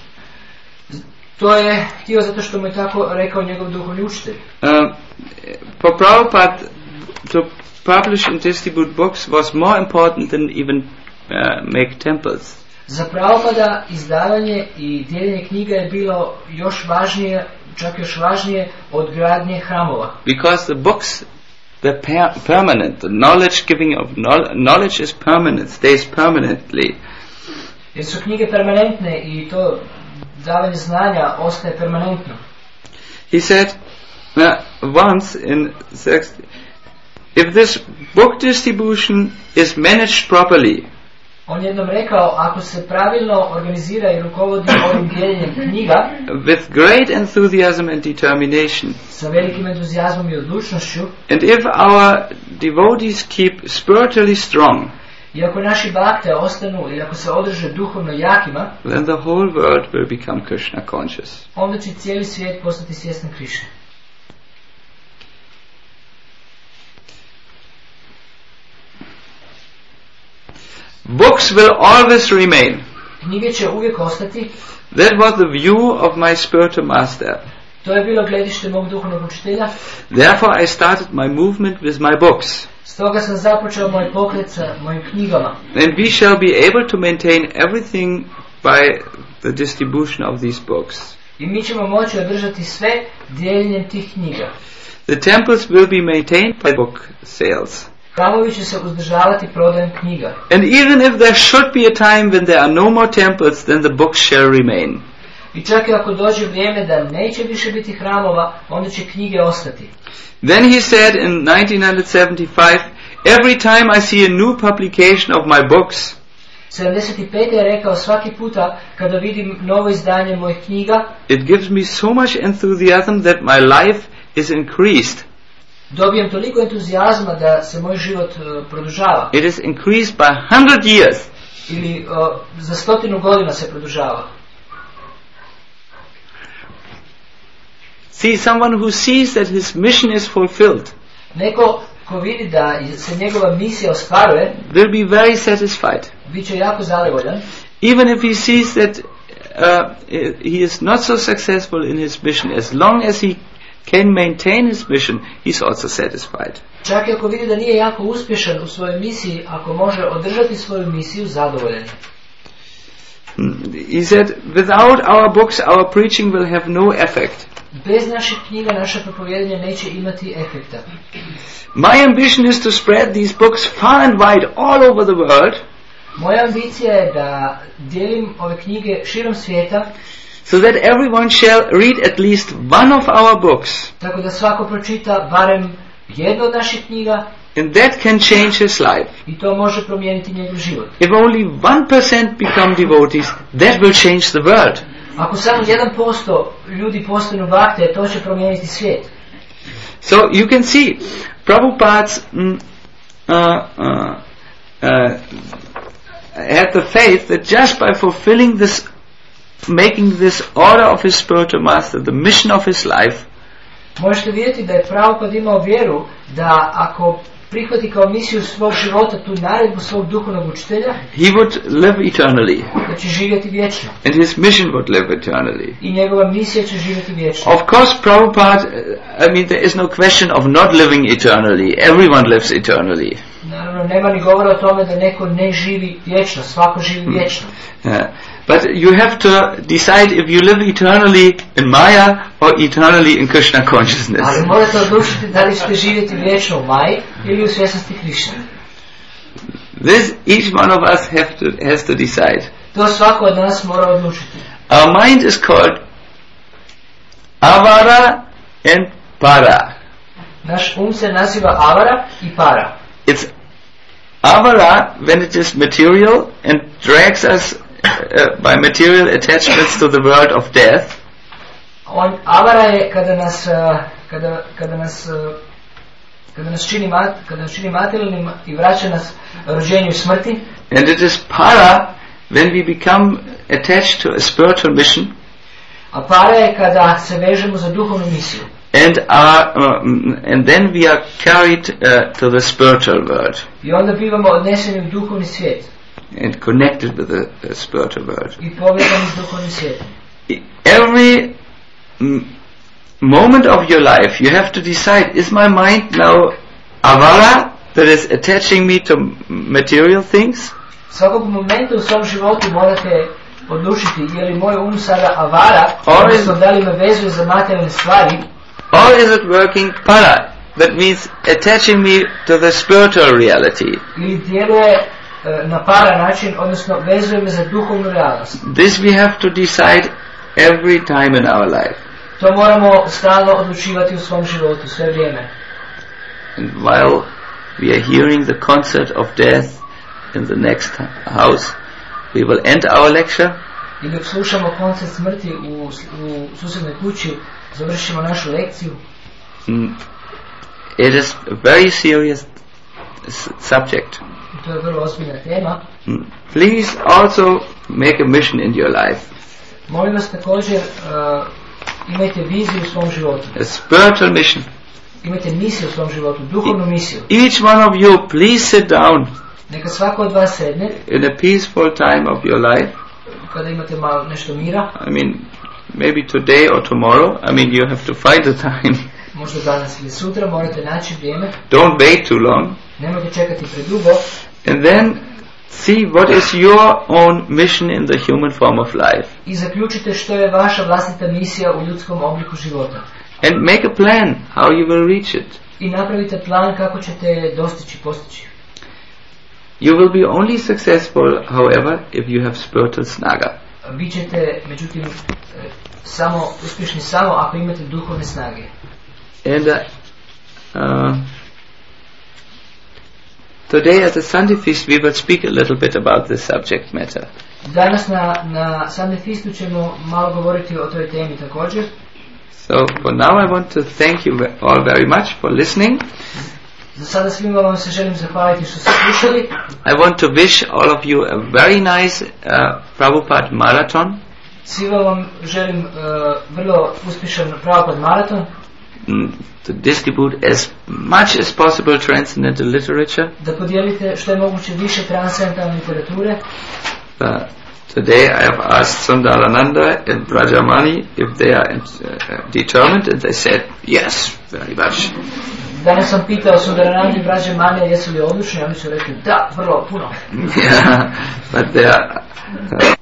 To je htio zato što mu je tako rekao njegov duhovni učitelj. Uh, for Prabhupada to publish and distribute books was more important than even uh, make temples. Za Prabhupada izdavanje i dijeljenje knjiga je bilo još važnije, čak još važnije od gradnje hramova. Because the books, they're per- permanent. The knowledge giving of no- knowledge is permanent, stays permanently. Jer su knjige permanentne i to davanje znanja ostaje permanentno. He said uh, once in sex, if this book distribution is managed properly, On jednom rekao, ako se pravilno organizira i rukovodi ovim dijeljenjem knjiga, with great enthusiasm and determination, sa velikim entuzijazmom i odlučnošću, and if our devotees keep spiritually strong, i ako naši bakte ostanu i ako se održe duhovno jakima, then the whole world will become Krishna conscious. onda će cijeli svijet postati svjestan Krišne. Books will always remain. Knjige će uvijek ostati. That was the view of my spiritual master. To je bilo gledište mog duhovnog učitelja. Therefore I started my movement with my books. Stoga sam započeo moj pokret sa mojim knjigama. And we shall be able to maintain everything by the distribution of these books. I mi ćemo moći održati sve dijeljenjem tih knjiga. The temples will be maintained by book sales. Hramovi će se uzdržavati prodajem knjiga. And even if there should be a time when there are no more temples, then the books shall remain. I čak i ako dođe vrijeme da neće više biti hramova, onda će knjige ostati. Then he said in nineteen seventy-five, every time I see a new publication of my books, sedamdeset pet je rekao, svaki puta kada vidim novo izdanje mojih knjiga, it gives me so much enthusiasm that my life is increased. dobijem toliko entuzijazma da se moj život uh, produžava. It is increased by a hundred years. Ili uh, za stotinu godina se produžava. See, someone who sees that his mission is fulfilled Neko ko vidi da se njegova misija ostvaruje, will be very satisfied. bit će jako zadovoljan. Even if he sees that uh, he is not so successful in his mission, as long as he can maintain his mission, he's also satisfied. Čak i ako vidi da nije jako uspješan u svojoj misiji, ako može održati svoju misiju, zadovoljan je. He said, without our books, our preaching will have no effect. Bez naših knjiga naše propovijedanje neće imati efekta. My ambition is to spread these books far and wide all over the world, Moja ambicija je da dijelim ove knjige širom svijeta, so that everyone shall read at least one of our books, tako da svako pročita barem jednu od naših knjiga and that can change his life. i to može promijeniti njegov život. If only one percent become devotees, that will change the world. Ako samo jedan posto ljudi postanu bakte, to će promijeniti svijet. So you can see, Prabhupada's mm, uh, uh, uh, had the faith that just by fulfilling this, making this order of his spiritual master, the mission of his life, Možete vidjeti da je Prabhupada imao vjeru da ako prihvati kao misiju svog života tu naredbu svog duhovnog učitelja, he would live eternally, da će živjeti vječno. and his mission would live eternally. I njegova misija će živjeti vječno. Of course, Prabhupada, uh, I mean, there is no question of not living eternally. Everyone lives eternally. Naravno, nema ni govora o tome da neko ne živi vječno, svako živi vječno. Uh, but you have to decide if you live eternally in Maya or eternally in Krishna consciousness. Ali morate odlučiti da li ćete živjeti vječno u Maji ili u svjesnosti Krišne. This each one of us have to, has to decide. To svako od nas mora odlučiti. Our mind is called avara and para. Naš um se naziva avara i para. It's avara when it is material and drags us uh, by material attachments to the world of death. On avara je kada nas uh, kada kada nas uh, kada nas čini mat, kada nas čini materijalnim i vraća nas rođenju i smrti. And it is para when we become attached to a spiritual mission. A para je kada se vežemo za duhovnu misiju. And are, um, and then we are carried uh, to the spiritual world I onda bivamo odneseni u duhovni svijet and connected with the, the spiritual world. i povezani s duhovnim svijetom. Every mm, moment of your life, you have to decide: is my mind now avara, that is attaching me to material things? Svakog momenta u svom životu morate odlučiti je li moj um sada avara, odnosno da li me vezuje za materijalne stvari, or is it working para? That means attaching me to the spiritual reality. Ili djeluje uh, na para način, odnosno vezuje me za duhovnu realnost. This we have to decide every time in our life. To moramo stalno odlučivati u svom životu, sve vrijeme. And while we are hearing the concert of death in the next house, we will end our lecture. I dok slušamo koncert smrti u, u susjednoj kući, završimo našu lekciju. Mm. It is a very serious subject. To je vrlo ozbiljna tema. Mm. Please also make a mission in your life. Molim vas također, uh, imajte viziju u svom životu. A spiritual mission. Imajte misiju u svom životu, duhovnu misiju. Each one of you, please sit down. Neka svako od vas sedne. In a peaceful time of your life. Kada imate malo nešto mira. I mean, maybe today or tomorrow. I mean, you have to find the time. Možda danas ili sutra morate naći vrijeme. Don't wait too long. Nemojte čekati predugo. And then see what is your own mission in the human form of life. I zaključite što je vaša vlastita misija u ljudskom obliku života. And make a plan how you will reach it. I napravite plan kako ćete dostići, postići. You will be only successful, however, if you have spiritual snaga. Vi ćete, međutim, samo uspješni samo ako imate duhovne snage. And uh, uh, today at the Sunday feast we will speak a little bit about this subject matter. Danas na, na Sunday feastu ćemo malo govoriti o toj temi također. So for now I want to thank you all very much for listening. Za sada svima vam se želim zahvaliti što ste slušali. I want to wish all of you a very nice uh, Prabhupada marathon. Svima vam želim uh, vrlo uspješan Prabhupada maraton. Mm, to distribute as much as possible transcendental literature. Da podijelite što je moguće više transcendentalne literature. Uh, today I have asked Sundarananda and Brajamani if they are uh, determined, and they said yes, very much. Danas sam pitao Sundarananda i Brajamani jesu li odlučni, oni su rekli da, vrlo puno. Yeah, but they are. Uh,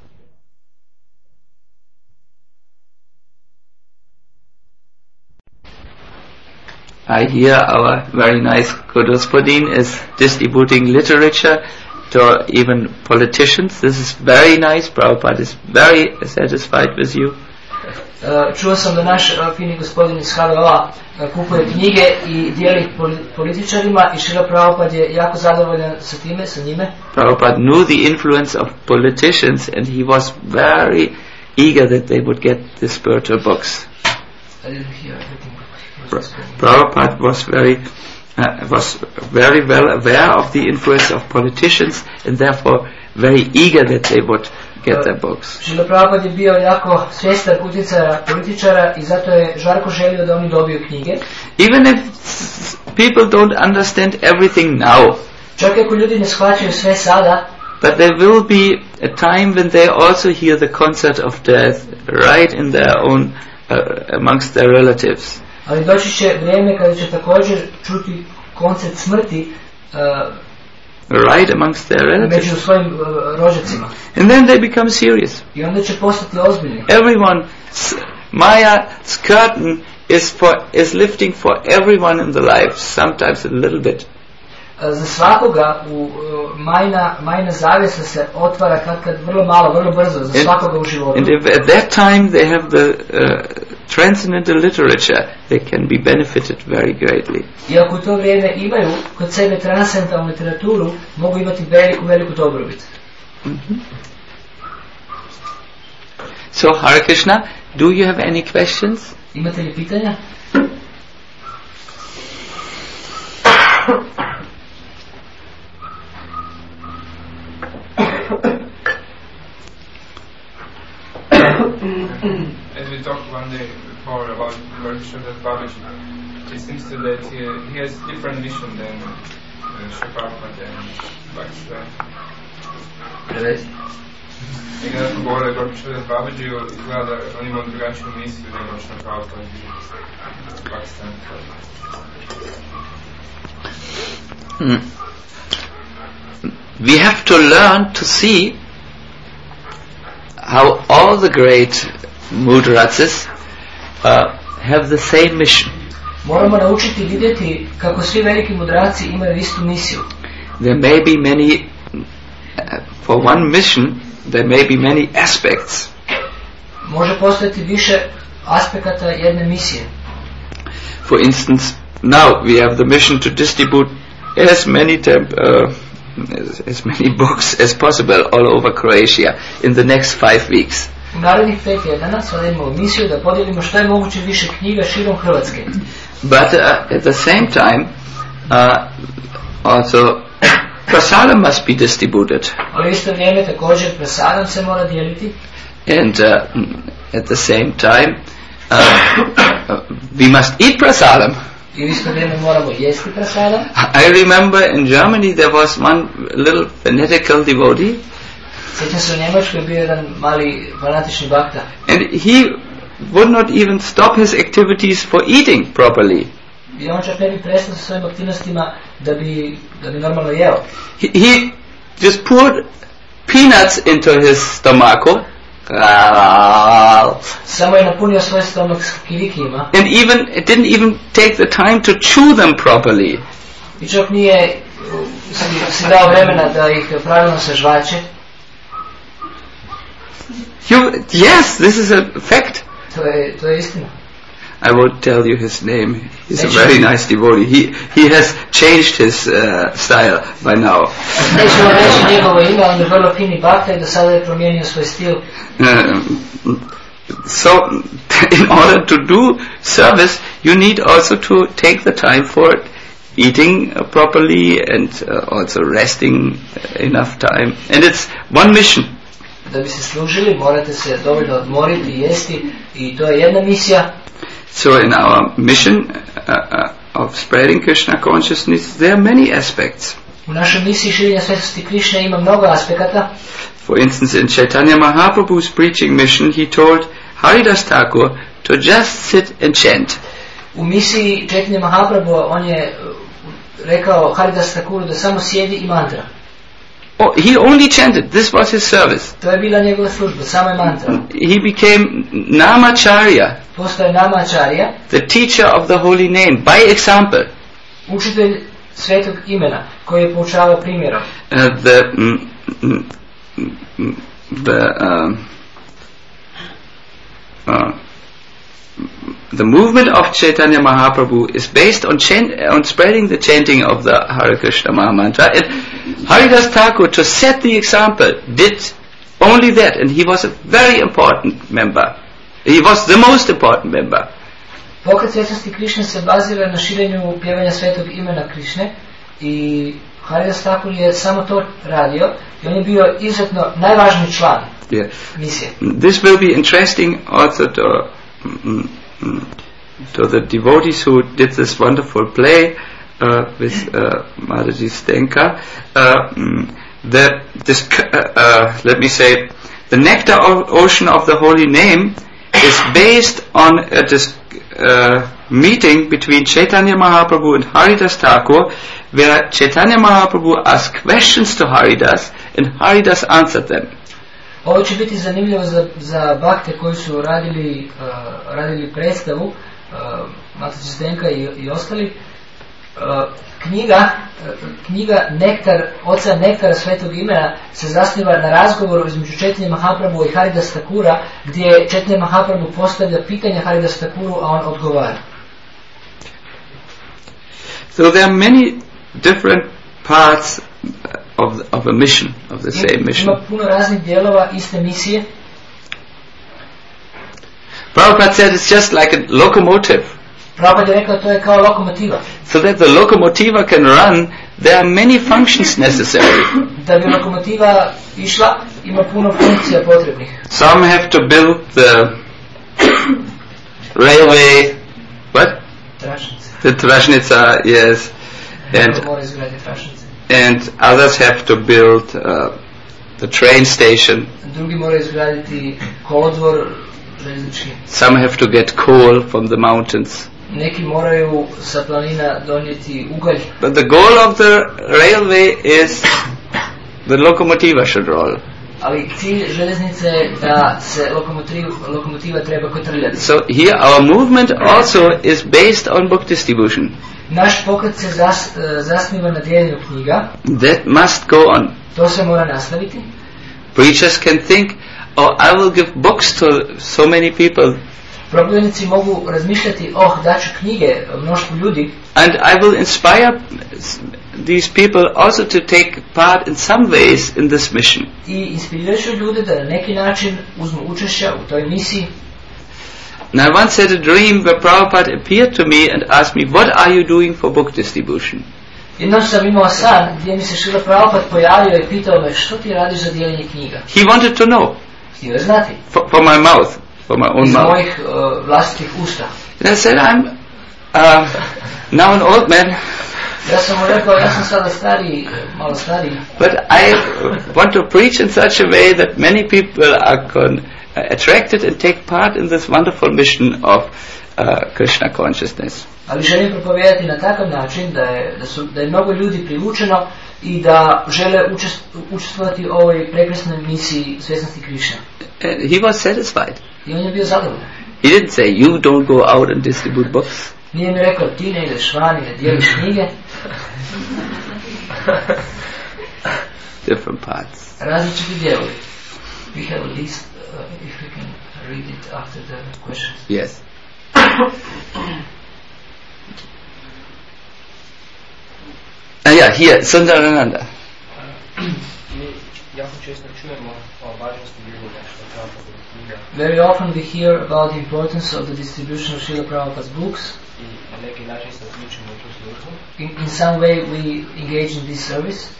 I hear our very nice Kuduspadin is distributing literature to even politicians. This is very nice. Prabhupada is very satisfied with you. Uh, čuo sam da naš uh, fini gospodin iz H V O-a uh, kupuje knjige i dijeli ih političarima i Šrila Prabhupada je jako zadovoljan sa time, sa njime. Prabhupada knew the influence of politicians and he was very eager that they would get the spiritual books. I didn't hear everything. Prabhupada was very uh, was very well aware of the influence of politicians and therefore very eager that they would get their books. Šrila Prabhupada je bio jako svjestan utjecaja političara i zato je žarko želio da oni dobiju knjige. Even if people don't understand everything now, čak ako ljudi ne shvaćaju sve sada, but there will be a time when they also hear the concert of death right in their own uh, amongst their relatives. Ali doći će vrijeme kada će također čuti koncert smrti uh, right amongst their relatives. Među svojim uh, rođacima. And then they become serious. I onda će postati ozbiljni. Everyone, Maya's curtain is for is lifting for everyone in the life, sometimes a little bit. Uh, za svakoga u uh, majna, majna zavjesa se otvara kad kad vrlo malo, vrlo brzo, za svakoga u životu. And if at that time they have the uh, transcendental literature, they can be benefited very greatly. I ako u to vrijeme imaju kod sebe transcendentalnu literaturu, mogu imati veliku, veliku dobrobit. Mm-hmm. So, Hare Krishna, do you have any questions? Imate li pitanja? As we talked one day before about Lord Sridhar Babaji, it seems to that he, he has different mission than uh, Srila Prabhupada and Bhakti. Prevezi. I kada smo govorili o Lord Sridhar Babaji, izgleda da on ima drugačiju misiju nego Srila Prabhupada i Bhakti. Mm. we have to learn to see how all the great mudrajas uh, have the same mission. Moramo naučiti vidjeti kako svi veliki mudraci imaju istu misiju. There may be many, uh, for one mission, there may be many aspects. Može postojati više aspekata jedne misije. For instance, now we have the mission to distribute as many temp, uh, as, as many books as possible all over Croatia in the next five weeks. U narednih pet tjedana sada imamo misiju da podijelimo što je moguće više knjiga širom Hrvatske. But uh, at the same time, uh, also prasadam must be distributed. Ali isto vrijeme također prasadam se mora dijeliti. And uh, at the same time, uh, uh, we must eat prasadam. I u isto vrijeme moramo jesti prasadam. I remember in Germany there was one little fanatical devotee. Sjećam se u Njemačkoj bio jedan mali fanatični bakta. And he would not even stop his activities for eating properly. I on čak ne bi prestao sa svojim aktivnostima da bi, da bi normalno jeo. He, he just poured peanuts into his stomacho. Samo je napunio svoj stomak s kirikijima. And even it didn't even take the time to chew them properly. I čak nije si, si dao vremena da ih pravilno sažvače. You, yes, this is a fact. To je, to je istina. I won't tell you his name. He's a very nice devotee. He he has changed his uh, style by now. Nećemo reći njegovo ime, on je vrlo fini bakta i do sada je promijenio svoj stil. Um, so, in order to do service, you need also to take the time for eating uh, properly and uh, also resting uh, enough time. And it's one mission. Da bi se služili, morate se dovoljno odmoriti i jesti i to je jedna misija. So in our mission uh, uh, of spreading Krishna consciousness, there are many aspects. U našoj misiji širenja svetosti Krišne ima mnogo aspekata. For instance, in Chaitanya Mahaprabhu's preaching mission, he told Haridas Thakur to just sit and chant. U misiji Chaitanya Mahaprabhu on je rekao Haridas Thakuru da samo sjedi i mantra. Oh, he only chanted. This was his service. To je bila njegova služba, samo je mantra. He became Namacharya, Postoje Namacharya, the teacher of the holy name, by example. Učitelj svetog imena, koji je poučavao primjerom. Uh, the mm, mm, mm, the um, uh, the movement of Chaitanya Mahaprabhu is based on chant, on spreading the chanting of the Hare Krishna Mahamantra. And Haridas Thakur, to set the example, did only that, and he was a very important member. He was the most important member. Pokret svetosti Krišne se bazira na širenju pjevanja svetog imena Krišne i Haridas Thakur je samo to radio i on je bio izuzetno najvažniji član Yeah. misije. This will be interesting also to mm, mm, to the devotees who did this wonderful play uh, with uh, Mataji Stenka. Uh, mm, the this uh, uh, let me say the nectar of ocean of the holy name is based on uh, this uh, meeting between Chaitanya Mahaprabhu and Haridas Thakur, where Chaitanya Mahaprabhu asked questions to Haridas and Haridas answered them. Ovo će biti zanimljivo za, za bakte koji su radili, uh, radili predstavu, uh, Mataji Zdenka i, i ostali. Uh, knjiga, uh, knjiga Nektar, oca Nektara svetog imena se zasniva na razgovoru između Chaitanya Mahaprabhu i Haridas Thakura, gdje Chaitanya Mahaprabhu postavlja pitanja Haridas Thakuru, a on odgovara. So there are many different parts of the, of a mission, of the same mission. Ima puno raznih dijelova iste misije. Prabhupada said it's just like a locomotive. Prabhupada je rekao to je kao lokomotiva. So that the locomotive can run, there are many functions necessary. Da bi lokomotiva išla, ima puno funkcija potrebnih. Some have to build the railway, what? Tračnice. The Trashnica, yes. And Neko mora izgraditi tračnice. and others have to build uh, the train station. Drugi moraju izgraditi kolodvor željeznički. Some have to get coal from the mountains. Neki moraju sa planina donijeti ugalj. But the goal of the railway is the locomotiva should roll. Ali cilj željeznice je da se lokomotiva, lokomotiva treba kotrljati. So here our movement also is based on book distribution. Naš pokret se zas, zasniva na dijeljenju knjiga. That must go on. To se mora nastaviti. Preachers can think, oh, I will give books to so many people. Propovjednici mogu razmišljati, oh, daću knjige mnoštvu ljudi. And I will inspire these people also to take part in some ways in this mission. I inspirirat ću ljude da na neki način uzmu učešća u toj misiji. And I once had a dream where Prabhupada appeared to me and asked me, what are you doing for book distribution? Jednom sam imao san gdje mi se Šrila Prabhupada pojavio i pitao me, što ti radiš za dijeljenje knjiga? He wanted to know. Htio je znati. For, for my mouth, for my own Iz mouth. mojih uh, vlastitih usta. And I said, I'm uh, now an old man. Ja sam mu rekao, ja sam sada stariji, malo stariji. But I want to preach in such a way that many people are con- uh, attracted and take part in this wonderful mission of uh, Krishna consciousness. Ali želim propovijedati na takav način da je, da, su, da je mnogo ljudi privučeno i da žele učest, učestvovati u ovoj prekrasnoj misiji svjesnosti Krišne. And he was satisfied. I on je bio zadovoljan. He didn't say, you don't go out and distribute books. Nije mi rekao, ti ne ideš van i ne dijeliš knjige. Different parts. Različiti dijelovi. We have a list, uh, if we can read it after the questions. Yes. Ah, yeah, here, Sundarananda. Very often we hear about the importance of the distribution of Srila Prabhupada's books. In, in some way we engage in this service.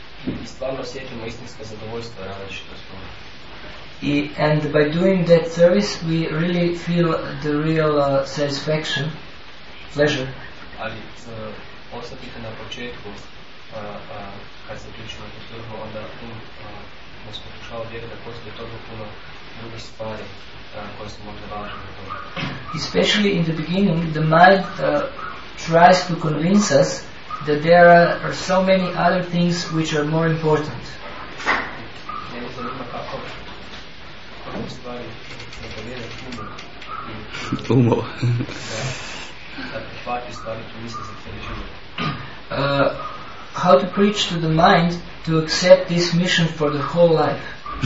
And by doing that service we really feel the real uh, satisfaction, pleasure. Osobito na početku, uh, uh, kad se pričamo o službu, onda um, uh, nas pokušava vjeriti da postoje toliko puno drugih stvari uh, koje su možda važne za to. Especially in the beginning, the mind uh, tries to convince us that there are, are so many other things which are more important. Mene zanima kako kako stvari kontroliraju umu i Umo. da prihvati stvari tu misle za cijeli život. Uh, how to preach to the mind to accept this mission for the whole life.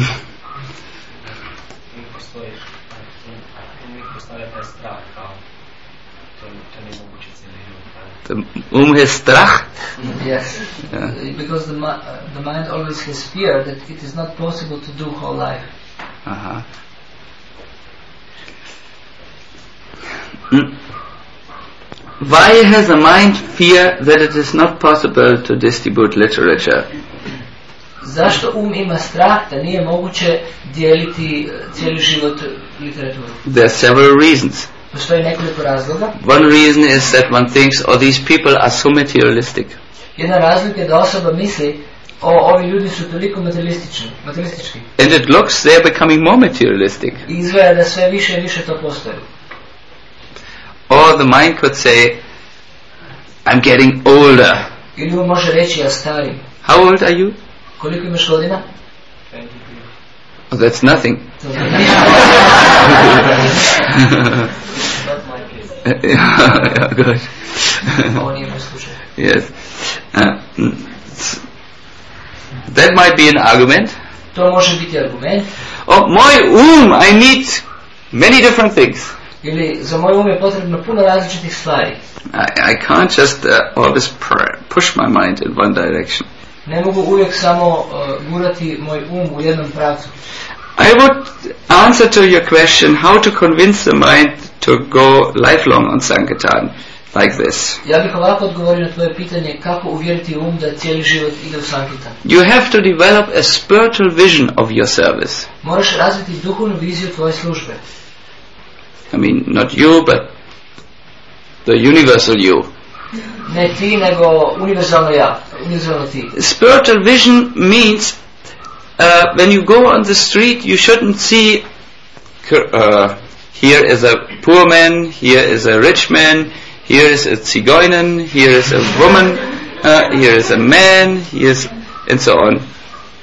The um has strach. Yes, Yeah. because the, mi- uh, the mind always has fear that it is not possible to do whole life. Uh-huh. Mm. Why has the mind fear that it is not possible to distribute literature? Zašto um ima strah da nije moguće dijeliti uh, cijeli život literaturu? There are several reasons. Postoji nekoliko razloga. One reason is that one thinks, oh, these people are so materialistic. Jedna razlika je da osoba misli, o, ovi ljudi su toliko materialistični, materialistički. And it looks they are becoming more materialistic. I izgleda da sve više i više to postoji. Or the mind could say, I'm getting older. Ili on može reći, ja starim. How old are you? Koliko imaš godina? Oh, that's nothing. To je Yeah, good. Ovo nije moj slučaj. Yes. Uh, mm, that might be an argument. To može biti argument. Oh, my um, I need many different things. Ili za moj um je potrebno puno različitih stvari. I, I can't just uh, always pr- push my mind in one direction. Ne mogu uvijek samo uh, gurati moj um u jednom pravcu. I would answer to your question how to convince the mind to go lifelong on Sankirtan like this. Ja bih ovako odgovorio na tvoje pitanje kako uvjeriti um da cijeli život ide u Sankirtan. You have to develop a spiritual vision of your service. Moraš razviti duhovnu viziju tvoje službe. I mean, not you, but the universal you. Ne ti, nego univerzalno ja, univerzalno ti. Spiritual vision means uh, when you go on the street, you shouldn't see uh, here is a poor man, here is a rich man, here is a Zigeuner, here is a woman, uh, here is a man, here is, and so on.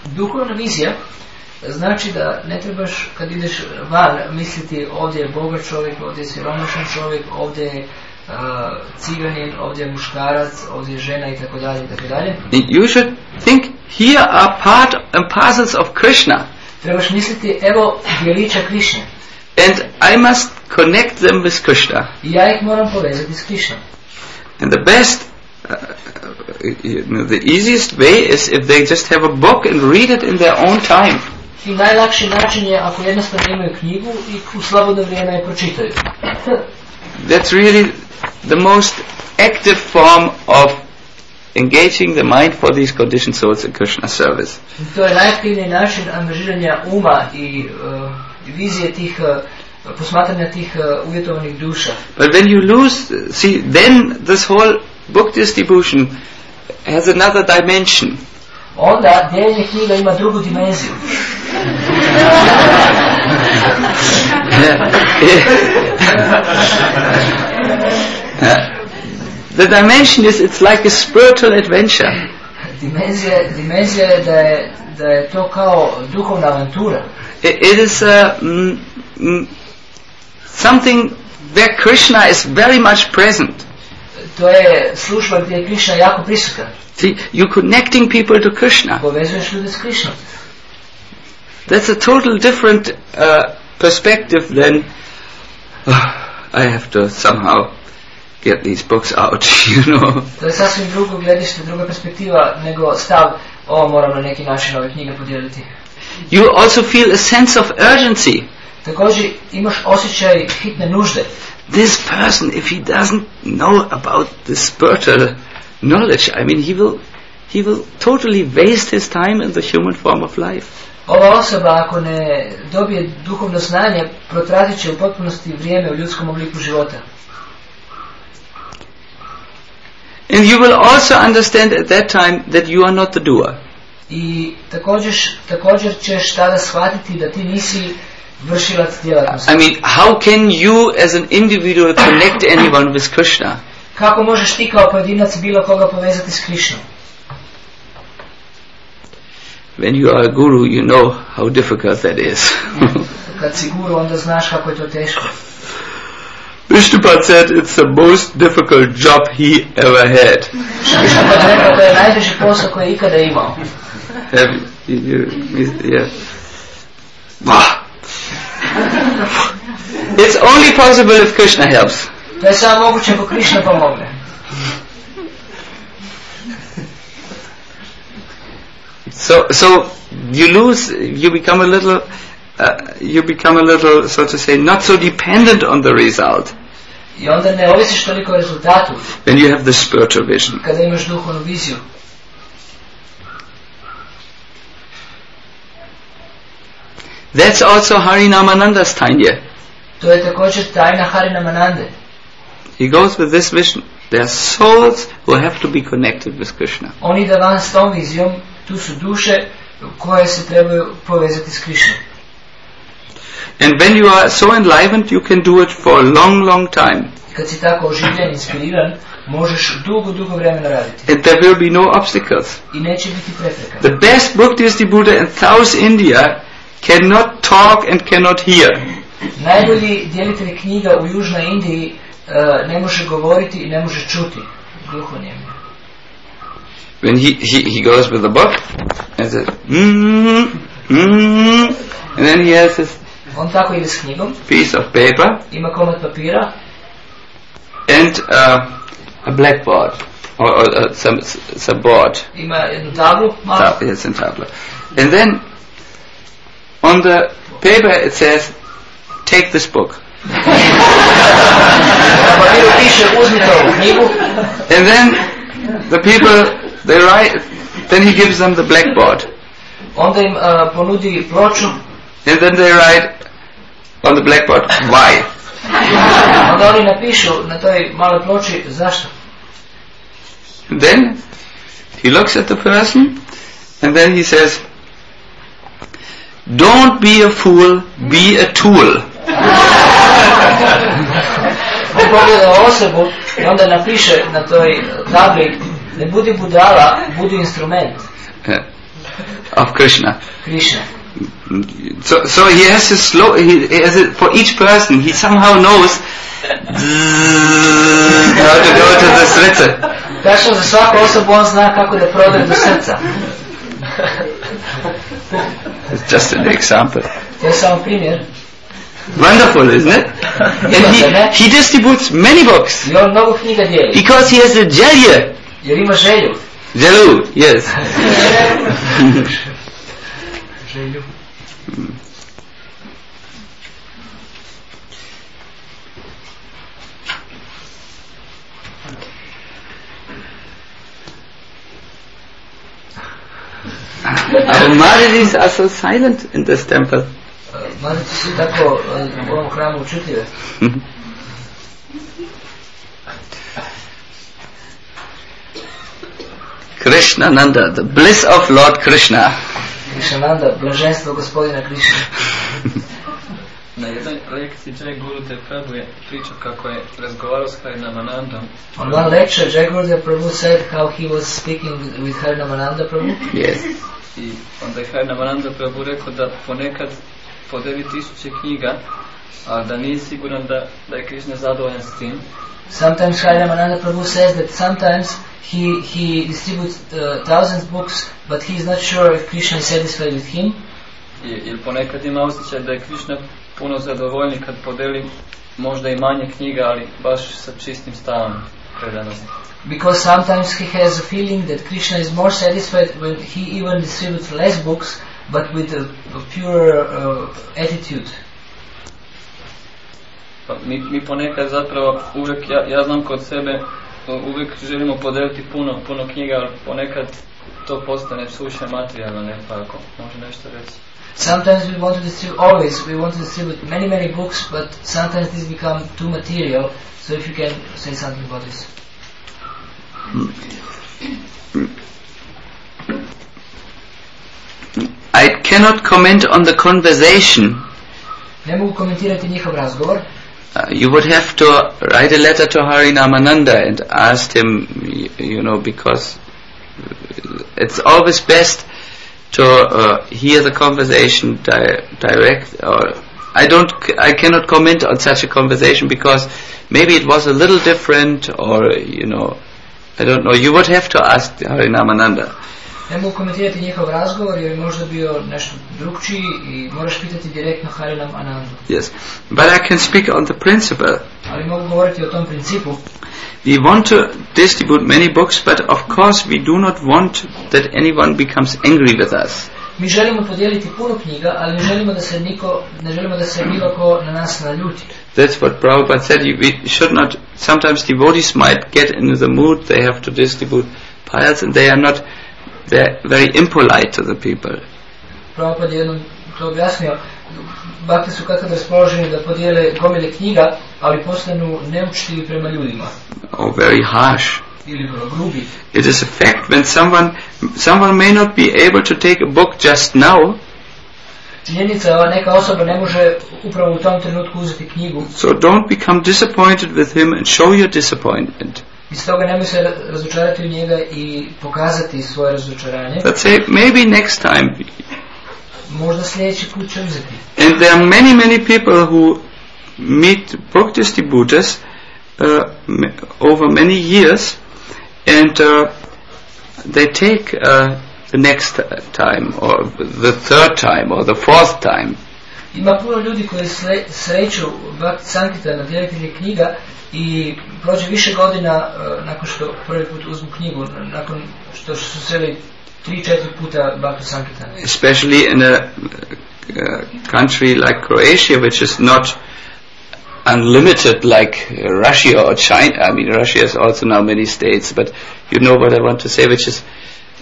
Duhovna vizija znači da ne trebaš kad ideš van misliti ovdje je bogat čovjek, ovdje je siromašan čovjek, ovdje je uh, ciganin, ovdje je muškarac, ovdje je žena i tako dalje i tako dalje. You should think here are part and parcels of Krishna. Trebaš misliti evo dijelića Krišne. And I must connect them with Krishna. I ja ih moram povezati s Krišnom. And the best, uh, you know, the easiest way is if they just have a book and read it in their own time. I najlakši način je ako jednostavno imaju knjigu i u slobodno vrijeme je pročitaju. That's really the most active form of engaging the mind for these conditioned souls in Krishna service. To je najaktivniji način angažiranja uma i uh, vizije tih uh, posmatranja tih uh, uvjetovanih duša. But when you lose, see, then this whole book distribution has another dimension. Onda dijeljenje knjiga ima drugu dimenziju. The dimension is, it's like a spiritual adventure. Dimenzija, dimenzija je da je da je to kao duhovna avantura. It, it is uh, mm, mm, something where Krishna is very much present. To je služba gdje je Krishna jako prisutan. See, you're connecting people to Krishna. Povezuješ ljude s Krishnom. That's a total different uh, perspective than oh, I have to somehow get these books out, you know. To je sasvim drugo gledište, druga perspektiva nego stav, o, moram na neki način ove knjige podijeliti. You also feel a sense of urgency. Također imaš osjećaj hitne nužde. This person, if he doesn't know about this spiritual knowledge, I mean, he will, he will totally waste his time in the human form of life. Ova osoba ako ne dobije duhovno znanje, protratit će u potpunosti vrijeme u ljudskom obliku života. And you will also understand at that time that you are not the doer. I također, također ćeš tada shvatiti da ti nisi vršilac djelatnosti. I mean, how can you as an individual connect anyone with Krishna? Kako možeš ti kao pojedinac bilo koga povezati s Krishnom? When you are a guru, you know how difficult that is. Kad si guru, onda znaš kako je to teško. Vishnupad said it's the most difficult job he ever had. Vishnupad rekao da je najteži posao koji je ikada imao. Have you, you, yeah. Wow. It's only possible if Krishna helps. To je samo moguće ako Krishna pomogne. So, so you lose, you become a little, uh, you become a little, so to say, not so dependent on the result. I onda ne ovisiš toliko o rezultatu. When you have the spiritual vision. Kada imaš duhovnu viziju. That's also Harinamananda's tanya. To je također tajna Harinamanande. He goes with this vision. There are souls who have to be connected with Krishna. On ide van s tom vizijom, tu su duše koje se trebaju povezati s Krishnom. And when you are so enlivened, you can do it for a long, long time. Kad si tako oživljen, inspiriran, možeš dugo, dugo vremena raditi. And there will be no obstacles. I neće biti prepreka. The best book distributor in South India cannot talk and cannot hear. Najbolji djelitelj knjiga u Južnoj Indiji uh, ne može govoriti i ne može čuti. Gluhonijem. When he, he, he goes with the book and says, mm, mm, and then he has this On tako ide s knjigom. piece of paper. Ima komad papira. And uh, a blackboard. Or, or uh, some, some board. Ima jednu tablu. Ta- yes, in tablet. And then on the paper it says, take this book. And then the people, they write, then he gives them the blackboard. Onda im uh, ponudi ploču. And then they write on the blackboard, why? Onda oni napišu na toj maloj ploči zašto. And then he looks at the person and then he says, don't be a fool, be a tool. On pogleda osobu i onda napiše na toj tabli, ne budi budala, budi instrument. Uh, of Krishna. Krishna. So, so he has to slow. He, he has it for each person. He somehow knows how to go to the srce. Tačno za svaku osobu on zna kako da prodre do srca. It's just an example. To je samo primjer. Wonderful, isn't it? And he, he distributes many books. I on mnogo knjiga dijeli. Because he has a jalya. Jer ima želju. Jalu, yes. Želju. Our Madhis are so silent in this temple. Madhisi su tako u ovom hramu učutljive. Krishnananda, the bliss of Lord Krishna. Krishnananda, blaženstvo gospodina Krishna. Na jednoj lekciji Jai Gurudev Prabhu je pričao kako je razgovarao s Harinamanandom. On one lecture, Jai Gurudev Prabhu said how he was speaking with Harinamananda Prabhu. Yes. I onda je Harinamananda Prabhu rekao da ponekad podeli tisuće knjiga, a da nije siguran da, da je Krishna zadovoljan s tim. Sometimes Harinamananda Prabhu says that sometimes he, he distributes uh, thousands books, but he is not sure if Krishna is satisfied with him. Jer ponekad ima osjećaj da je Krishna puno zadovoljni kad podeli možda i manje knjiga, ali baš sa čistim stavom predanosti. Because sometimes he has a feeling that Krishna is more satisfied when he even distributes less books, but with a, a pure uh, attitude. Pa mi, mi ponekad zapravo uvijek, ja, ja znam kod sebe, uvijek želimo podeliti puno, puno knjiga, ali ponekad to postane suše materijalno, ne tako, može nešto reći. Sometimes we want to distribute, always we want to distribute many many books, but sometimes these become too material. So if you can say something about this. I cannot comment on the conversation. Ne mogu komentirati njihov razgovor. Uh, you would have to write a letter to Harinamananda and ask him, you, you know, because it's always best to uh, hear the conversation di- direct. Or I don't, I cannot comment on such a conversation because maybe it was a little different, or you know, I don't know. You would have to ask Harinamananda. Ne mogu komentirati njihov razgovor jer je možda bio nešto drugčiji i moraš pitati direktno Harinamanandu. Yes, but I can speak on the principle. Ali mogu govoriti o tom principu. We want to distribute many books, but of course we do not want that anyone becomes angry with us. Mi želimo podijeliti puno knjiga, ali ne želimo da se niko, ne želimo da se bilo ko na nas naljuti. That's what Prabhupada said. We should not. Sometimes devotees might get into the mood. They have to distribute piles, and they are not. They're very impolite to the people. Prabhupada je jednom to objasnio. Bhakti su kako raspoloženi da podijele gomile knjiga, ali postanu neučtivi prema ljudima. Or very harsh. Ili vrlo grubi. It is a fact when someone someone may not be able to take a book just now. Činjenica je, neka osoba ne može upravo u tom trenutku uzeti knjigu. So don't become disappointed with him and show your disappointment. I stoga nemoj se razočarati u njega i pokazati svoje razočaranje. But say maybe next time. Možda sljedeći put će uzeti. And there are many many people who meet book distributors uh, over many years, and uh, they take uh, the next time, or the third time, or the fourth time. Ima puno ljudi koji sre, sreću Bhakti Sankirtana, djelitelji knjiga, i prođe više godina uh, nakon što prvi put uzmu knjigu, nakon što su sreli tri, četiri puta Bhakti Sankirtana. Especially in a uh, country like Croatia, which is not unlimited like Russia or China. I mean, Russia has also now many states, but you know what I want to say, which is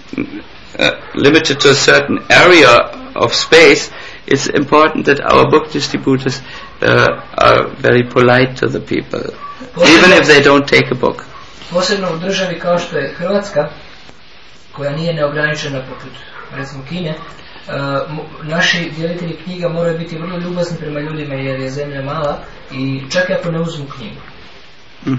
uh, limited to a certain area of space. It's important that our book distributors uh, are very polite to the people, posebno, even if they don't take a book. Posebno u državi kao što je Hrvatska, koja nije neograničena poput recimo Kine, uh, naši djelitelji knjiga moraju biti vrlo ljubazni prema ljudima jer je zemlja mala i čak i ako ne uzmu knjigu. Mm.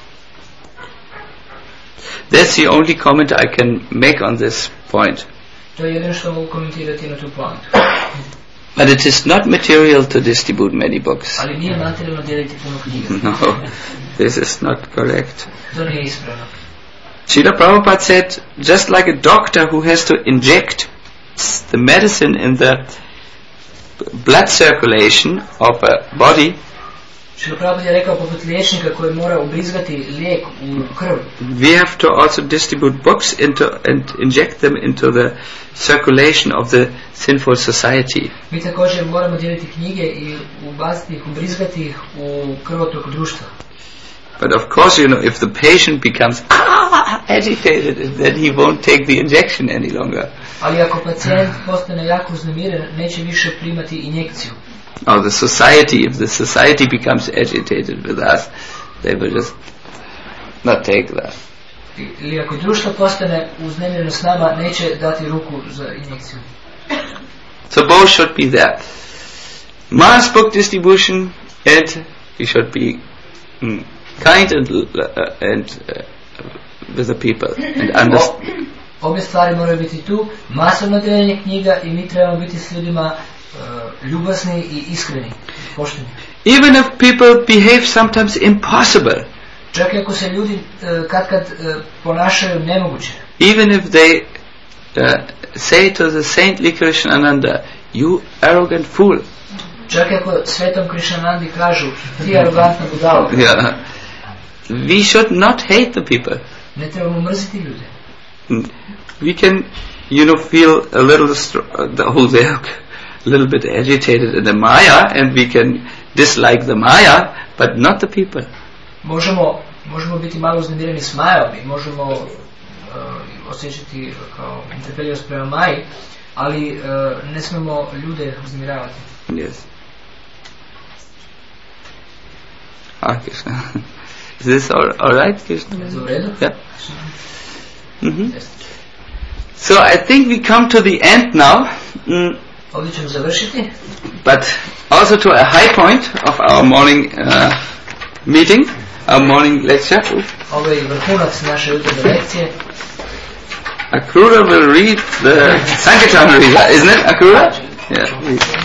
That's the only comment I can make on this point. To je jedino što mogu komentirati na tu poantu. But it is not material to distribute many books. Ali nije materijalno dijeliti puno knjiga. No, this is not correct. To nije ispravno. Srila Prabhupada said, just like a doctor who has to inject the medicine in the blood circulation of a body, Srila Prabhupada je rekao poput liječnika koji mora ubrizgati lijek u krv. we have to also distribute books into and inject them into the circulation of the sinful society. Mi također moramo dijeliti knjige i ubaciti ih, ubrizgati ih u krvotok društva. But of course, you know, if the patient becomes ah, agitated, then he won't take the injection any longer. Ali ako pacijent postane jako uznemiren, neće više primati injekciju. Or the society, if the society becomes agitated with us, they will just not take that. Ili ako društvo postane uznemireno s nama, neće dati ruku za injekciju. So both should be there. Mass book distribution, and we should be mm, kind and uh, and uh, with the people and understand. Obje stvari moraju biti tu, masovno dijeljenje knjiga i mi trebamo biti s ljudima uh, ljubazni i iskreni, pošteni. Even if people behave sometimes impossible, Čak i ako se ljudi uh, kad kad uh, ponašaju nemoguće. even if they uh, say to the saintly Krishnananda, you arrogant fool. Čak i ako svetom Krishnanandi kažu, ti arogantna budalo. Yeah. We should not hate the people. Ne trebamo mrziti ljude. We can, you know, feel a little, str- the whole day, a little bit agitated in the Maya, and we can dislike the Maya, but not the people. Možemo, možemo biti malo uznemireni s Majom i možemo uh, osjećati kao netrpeljivost prema Maji, ali uh, ne smemo ljude uznemiravati. Yes. Ah, Krishna. Is this all, all right, Krishna? Je to u redu? Yeah. Mm-hmm. So I think we come to the end now, mm, Ovdje ćemo završiti. but also to a high point of our morning uh, meeting, our morning lecture. Ovo je vrhunac naše jutarnje lekcije. Akrura will read the Sankirtan Rila, isn't it, Akrura? Yeah.